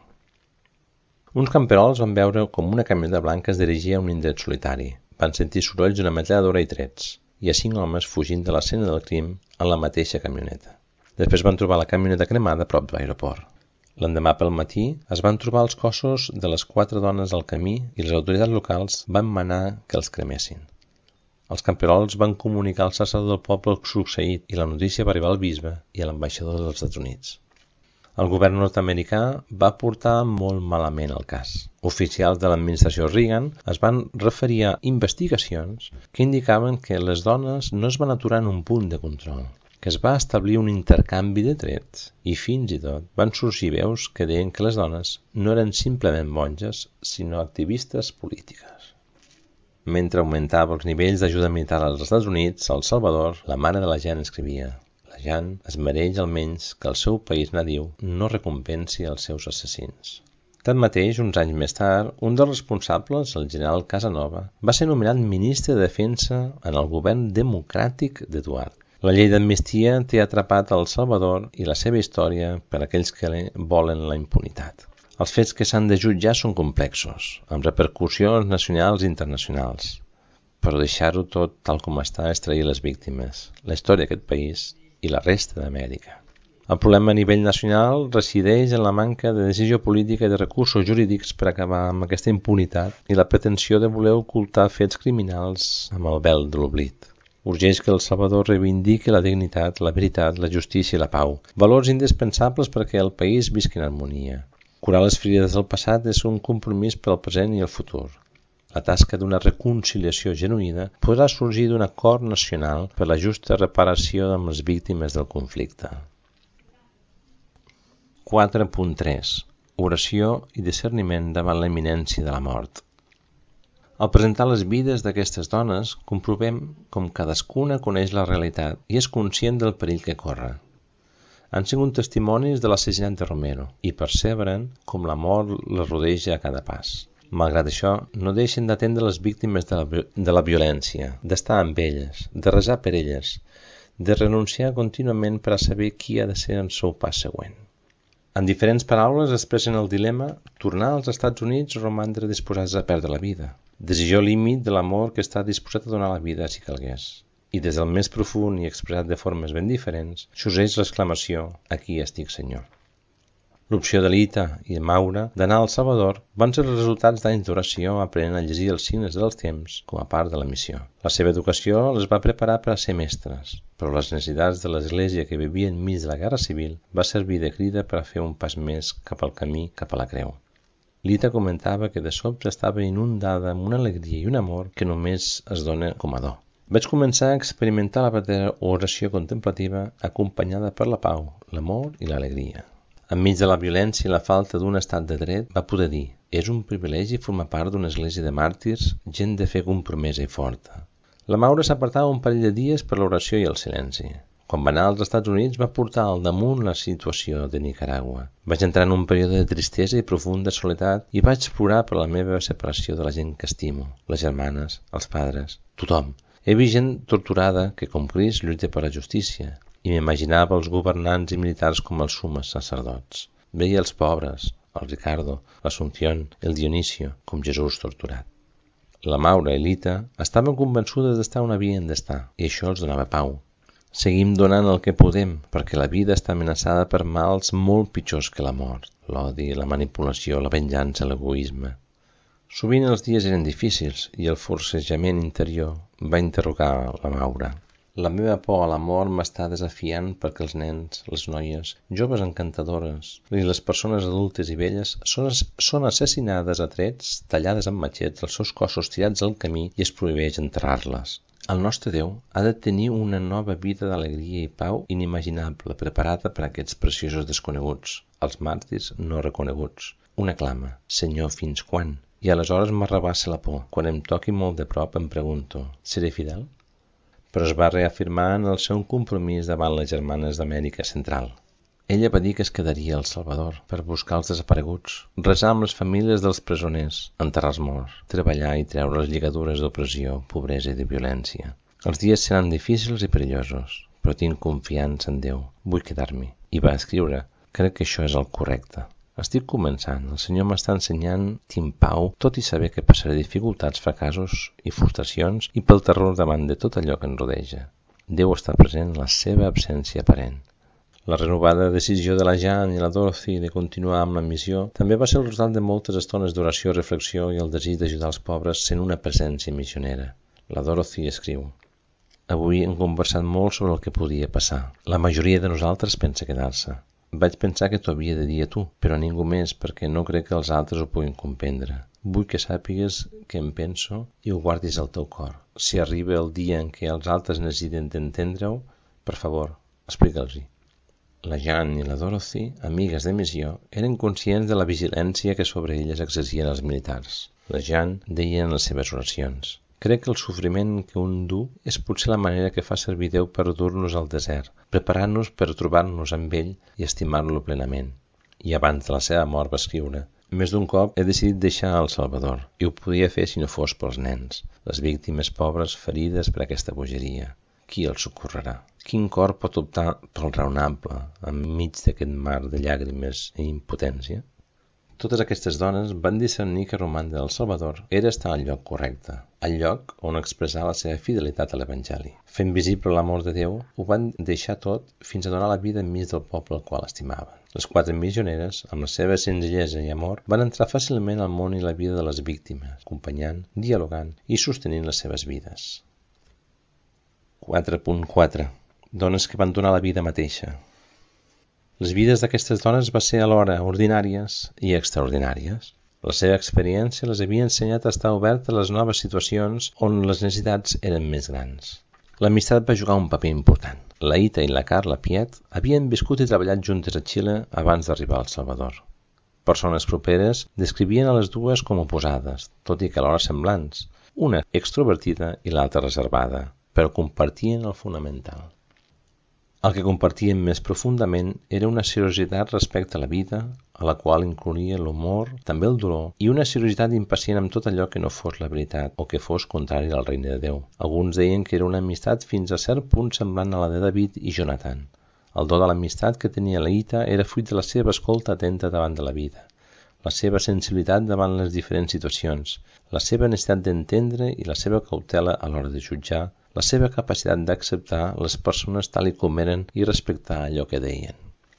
Uns camperols van veure com una camioneta blanca es dirigia a un indret solitari. Van sentir sorolls d'una metralladora i trets, i a cinc homes fugint de l'escena del crim en la mateixa camioneta. Després van trobar la camioneta cremada a prop de l'aeroport. L'endemà pel matí es van trobar els cossos de les quatre dones al camí i les autoritats locals van manar que els cremessin. Els camperols van comunicar al sacerdot del poble el succeït i la notícia va arribar al bisbe i a l'ambaixador dels Estats Units. El govern nord-americà va portar molt malament el cas. Oficials de l'administració Reagan es van referir a investigacions que indicaven que les dones no es van aturar en un punt de control, que es va establir un intercanvi de trets i fins i tot van sorgir veus que deien que les dones no eren simplement monges, sinó activistes polítiques. Mentre augmentava els nivells d'ajuda militar als Estats Units, a El Salvador, la mare de la Jan escrivia: la Jan es mereix almenys que el seu país nadiu no recompensi els seus assassins. Tanmateix, uns anys més tard, un dels responsables, el general Casanova, va ser nomenat ministre de Defensa en el govern democràtic d'Eduard. La llei d'amnistia té atrapat El Salvador i la seva història per a aquells que volen la impunitat. Els fets que s'han de jutjar són complexos, amb repercussions nacionals i internacionals. Però deixar-ho tot tal com està és trair les víctimes, la història d'aquest país i la resta d'Amèrica. El problema a nivell nacional resideix en la manca de decisió política i de recursos jurídics per acabar amb aquesta impunitat i la pretensió de voler ocultar fets criminals amb el vel de l'oblit. Urgeix que El Salvador reivindiqui la dignitat, la veritat, la justícia i la pau, valors indispensables perquè el país visqui en harmonia. Curar les ferides del passat és un compromís per al present i el futur. La tasca d'una reconciliació genuïna podrà sorgir d'un acord nacional per la justa reparació amb les víctimes del conflicte. quatre punt tres. Oració i discerniment davant la imminència de la mort. Al presentar les vides d'aquestes dones, comprovem com cadascuna coneix la realitat i és conscient del perill que corre. Han sigut testimonis de l'assassinat de Romero i perceben com la mort les rodeja a cada pas. Malgrat això, no deixen d'atendre les víctimes de la, de la violència, d'estar amb elles, de resar per elles, de renunciar contínuament per a saber qui ha de ser el seu pas següent. En diferents paraules expressen el dilema: tornar als Estats Units o romandre disposats a perdre la vida. Decisió límit de l'amor que està disposat a donar la vida si calgués. I des del més profund i expressat de formes ben diferents, sorgeix l'exclamació: aquí estic, Senyor. L'opció de Lita i de Maura d'anar a El Salvador van ser els resultats d'anys d'oració aprenent a llegir els signes dels temps com a part de la missió. La seva educació les va preparar per a ser mestres, però les necessitats de l'Església que vivia enmig de la Guerra Civil va servir de crida per a fer un pas més cap al camí cap a la creu. Lita comentava que de sobte estava inundada amb una alegria i un amor que només es dona com a do. Vaig començar a experimentar la verdadera oració contemplativa acompanyada per la pau, l'amor i l'alegria. Enmig de la violència i la falta d'un estat de dret, va poder dir: és un privilegi formar part d'una església de màrtirs, gent de fe compromesa i forta. La Maura s'apartava un parell de dies per l'oració i el silenci. Quan va anar als Estats Units va portar al damunt la situació de Nicaragua. Vaig entrar en un període de tristesa i profunda soledat i vaig plorar per la meva separació de la gent que estimo, les germanes, els padres, tothom. He vist gent torturada que, com Crist, lluita per la justícia, i m'imaginava els governants i militars com els sumes sacerdots. Veia els pobres, el Ricardo, l'Asunción, el Dionisio, com Jesús torturat. La Maura i Lita estaven convençudes d'estar on havien d'estar, i això els donava pau. Seguim donant el que podem, perquè la vida està amenaçada per mals molt pitjors que la mort, l'odi, la manipulació, la venjança, l'egoisme. Sovint els dies eren difícils i el forcejament interior va interrogar la Maura. La meva por a la mort m'està desafiant perquè els nens, les noies, joves encantadores i les persones adultes i velles són, són assassinades a trets, tallades amb matxets, els seus cossos tirats al camí i es prohibeix enterrar-les. El nostre Déu ha de tenir una nova vida d'alegria i pau inimaginable preparada per a aquests preciosos desconeguts, els màrtirs no reconeguts. Una clama, Senyor, fins quan? I aleshores m'arrabassa la por. Quan em toqui molt de prop em pregunto, seré fidel? Però es va reafirmar en el seu compromís davant les germanes d'Amèrica Central. Ella va dir que es quedaria a El Salvador per buscar els desapareguts, resar amb les famílies dels presoners, enterrar els morts, treballar i treure les lligadures d'opressió, pobresa i de violència. Els dies seran difícils i perillosos, però tinc confiança en Déu. Vull quedar-m'hi. I va escriure, crec que això és el correcte. Estic començant, el Senyor m'està ensenyant, tinc pau, tot i saber que passaré dificultats, fracassos i frustracions i pel terror davant de tot allò que ens rodeja. Déu està present en la seva absència aparent. La renovada decisió de la Jan i la Dorothy de continuar amb la missió també va ser el resultat de moltes estones d'oració, reflexió i el desig d'ajudar els pobres sent una presència missionera. La Dorothy escriu: Avui hem conversat molt sobre el que podia passar. La majoria de nosaltres pensa quedar-se. Vaig pensar que t'ho havia de dir a tu, però a ningú més perquè no crec que els altres ho puguin comprendre. Vull que sàpigues què em penso i ho guardis al teu cor. Si arriba el dia en què els altres necessiten d'entendre-ho, per favor, explica'ls-hi. La Jan i la Dorothy, amigues de missió, eren conscients de la vigilància que sobre elles exercien els militars. La Jan deia en les seves oracions: Crec que el sofriment que un du és potser la manera que fa servir Déu per dur-nos al desert, preparant-nos per trobar-nos amb ell i estimar-lo plenament. I abans de la seva mort va escriure: Més d'un cop he decidit deixar El Salvador, i ho podia fer si no fos pels nens, les víctimes pobres ferides per aquesta bogeria. Qui els socorrerà? Quin cor pot optar pel raonable enmig d'aquest mar de llàgrimes i impotència? Totes aquestes dones van discernir que romandre a El Salvador era estar al lloc correcte, al lloc on expressar la seva fidelitat a l'Evangeli. Fent visible l'amor de Déu, ho van deixar tot fins a donar la vida enmig del poble al qual estimaven. Les quatre missioneres, amb la seva senzillesa i amor, van entrar fàcilment al món i la vida de les víctimes, acompanyant, dialogant i sostenint les seves vides. quatre punt quatre. Dones que van donar la vida mateixa. Les vides d'aquestes dones van ser alhora ordinàries i extraordinàries. La seva experiència les havia ensenyat a estar oberta a les noves situacions on les necessitats eren més grans. L'amistat va jugar un paper important. La Ita i la Carla Piet havien viscut i treballat juntes a Xile abans d'arribar a El Salvador. Persones properes descrivien a les dues com oposades, tot i que alhora semblants, una extrovertida i l'altra reservada, però compartien el fonamental. El que compartien més profundament era una seriositat respecte a la vida, a la qual incloïa l'humor, també el dolor, i una seriositat impacient amb tot allò que no fos la veritat o que fos contrari al regne de Déu. Alguns deien que era una amistat fins a cert punt semblant a la de David i Jonathan. El do de l'amistat que tenia la Ita era fruit de la seva escolta atenta davant de la vida, la seva sensibilitat davant les diferents situacions, la seva necessitat d'entendre i la seva cautela a l'hora de jutjar, la seva capacitat d'acceptar les persones tal i com eren i respectar allò que deien.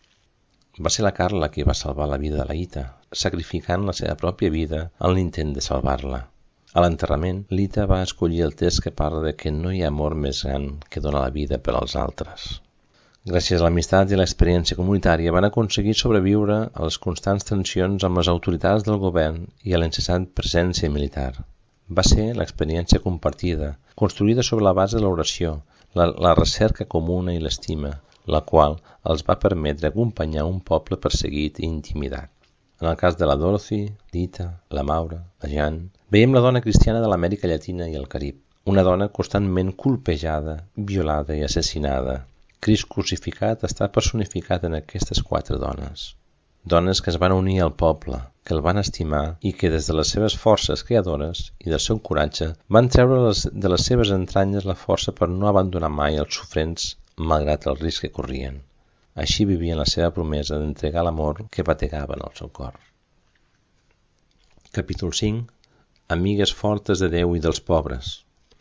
Va ser la Carla qui va salvar la vida de la Ita, sacrificant la seva pròpia vida en l'intent de salvar-la. A l'enterrament, l'Ita va escollir el text que parla de que no hi ha amor més gran que donar la vida per als altres. Gràcies a l'amistat i l'experiència comunitària van aconseguir sobreviure a les constants tensions amb les autoritats del govern i a l'incessant presència militar. Va ser l'experiència compartida, construïda sobre la base de l'oració, la, la recerca comuna i l'estima, la qual els va permetre acompanyar un poble perseguit i intimidat. En el cas de la Dorothy, l'Ita, la Maura, la Jan, veiem la dona cristiana de l'Amèrica Llatina i el Carib, una dona constantment colpejada, violada i assassinada. Crist crucificat està personificat en aquestes quatre dones. Dones que es van unir al poble, que el van estimar i que des de les seves forces creadores i del seu coratge van treure les, de les seves entranyes la força per no abandonar mai els sofrents malgrat el risc que corrien. Així vivien la seva promesa d'entregar l'amor que bategava en el seu cor. Capítol cinc. Amigues fortes de Déu i dels pobres.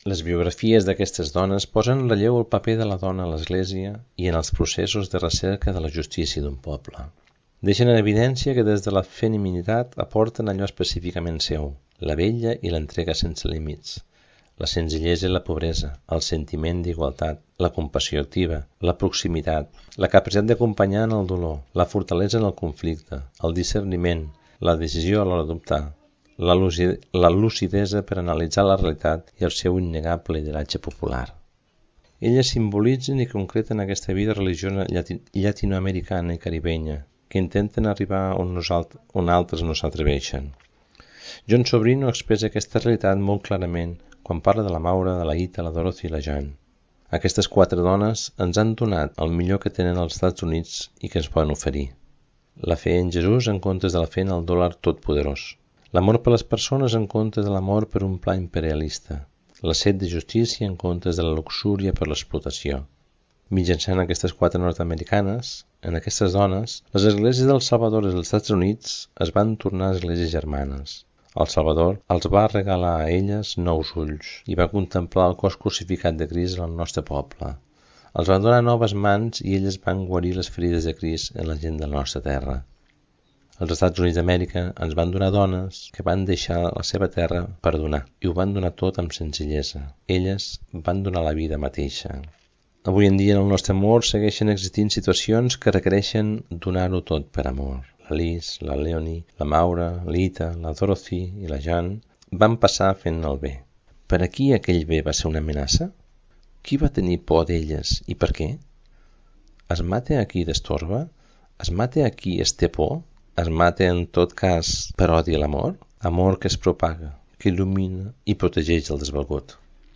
Les biografies d'aquestes dones posen en relleu el paper de la dona a l'Església i en els processos de recerca de la justícia d'un poble. Deixen en evidència que des de la feminitat aporten allò específicament seu, la vella i l'entrega sense límits, la senzillesa i la pobresa, el sentiment d'igualtat, la compassió activa, la proximitat, la capacitat d'acompanyar en el dolor, la fortalesa en el conflicte, el discerniment, la decisió a l'hora d'optar, la, lucid la lucidesa per analitzar la realitat i el seu innegable lideratge popular. Elles simbolitzen i concreten aquesta vida religiosa llati llatinoamericana i caribenya, que intenten arribar on, on altres no s'atreveixen. John Sobrino expressa aquesta realitat molt clarament quan parla de la Maura, de la Ita, la Dorothy i la Jean. Aquestes quatre dones ens han donat el millor que tenen als Estats Units i que ens poden oferir. La fe en Jesús en comptes de la fe en el dòlar totpoderós. L'amor per les persones en comptes de l'amor per un pla imperialista. La set de justícia en comptes de la luxúria per l'explotació. Mitjançant aquestes quatre nord-americanes, en aquestes dones, les esglésies del Salvador dels Estats Units es van tornar esglésies germanes. El Salvador els va regalar a elles nous ulls i va contemplar el cos crucificat de Crist en el nostre poble. Els van donar noves mans i elles van guarir les ferides de Crist en la gent de la nostra terra. Els Estats Units d'Amèrica ens van donar dones que van deixar la seva terra per donar, i ho van donar tot amb senzillesa. Elles van donar la vida mateixa. Avui en dia en el nostre món segueixen existint situacions que requereixen donar-ho tot per amor. La Liz, la Leonie, la Maura, l'Ita, la Dorothy i la Jean van passar fent el bé. Per a qui aquell bé va ser una amenaça? Qui va tenir por d'elles i per què? Es mata a qui destorba? Es mata a qui es té por? Es mata en tot cas per odi a l'amor? Amor que es propaga, que il·lumina i protegeix el desvalgut.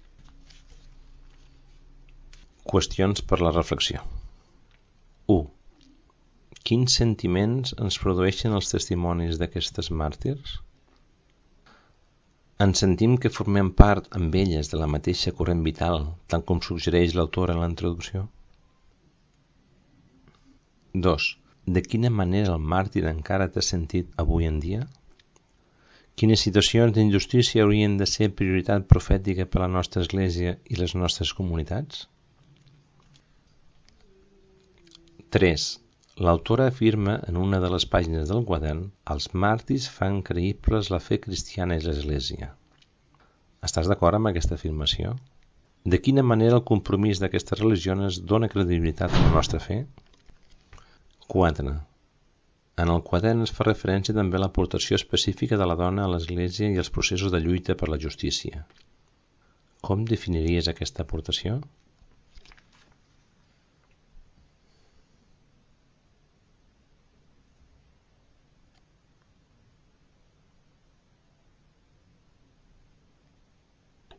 Qüestions per la reflexió. u. Quins sentiments ens produeixen els testimonis d'aquestes màrtirs? Ens sentim que formem part amb elles de la mateixa corrent vital, tal com suggereix l'autor en la introducció? dos. De quina manera el màrtir encara té sentit avui en dia? Quines situacions d'injustícia haurien de ser prioritat profètica per a la nostra Església i les nostres comunitats? tres. L'autora afirma en una de les pàgines del quadern: els màrtirs fan creïbles la fe cristiana i l'Església. Estàs d'acord amb aquesta afirmació? De quina manera el compromís d'aquestes religions dona credibilitat a la nostra fe? quatre. En el quadern es fa referència també a l'aportació específica de la dona a l'Església i als processos de lluita per la justícia. Com definiries aquesta aportació?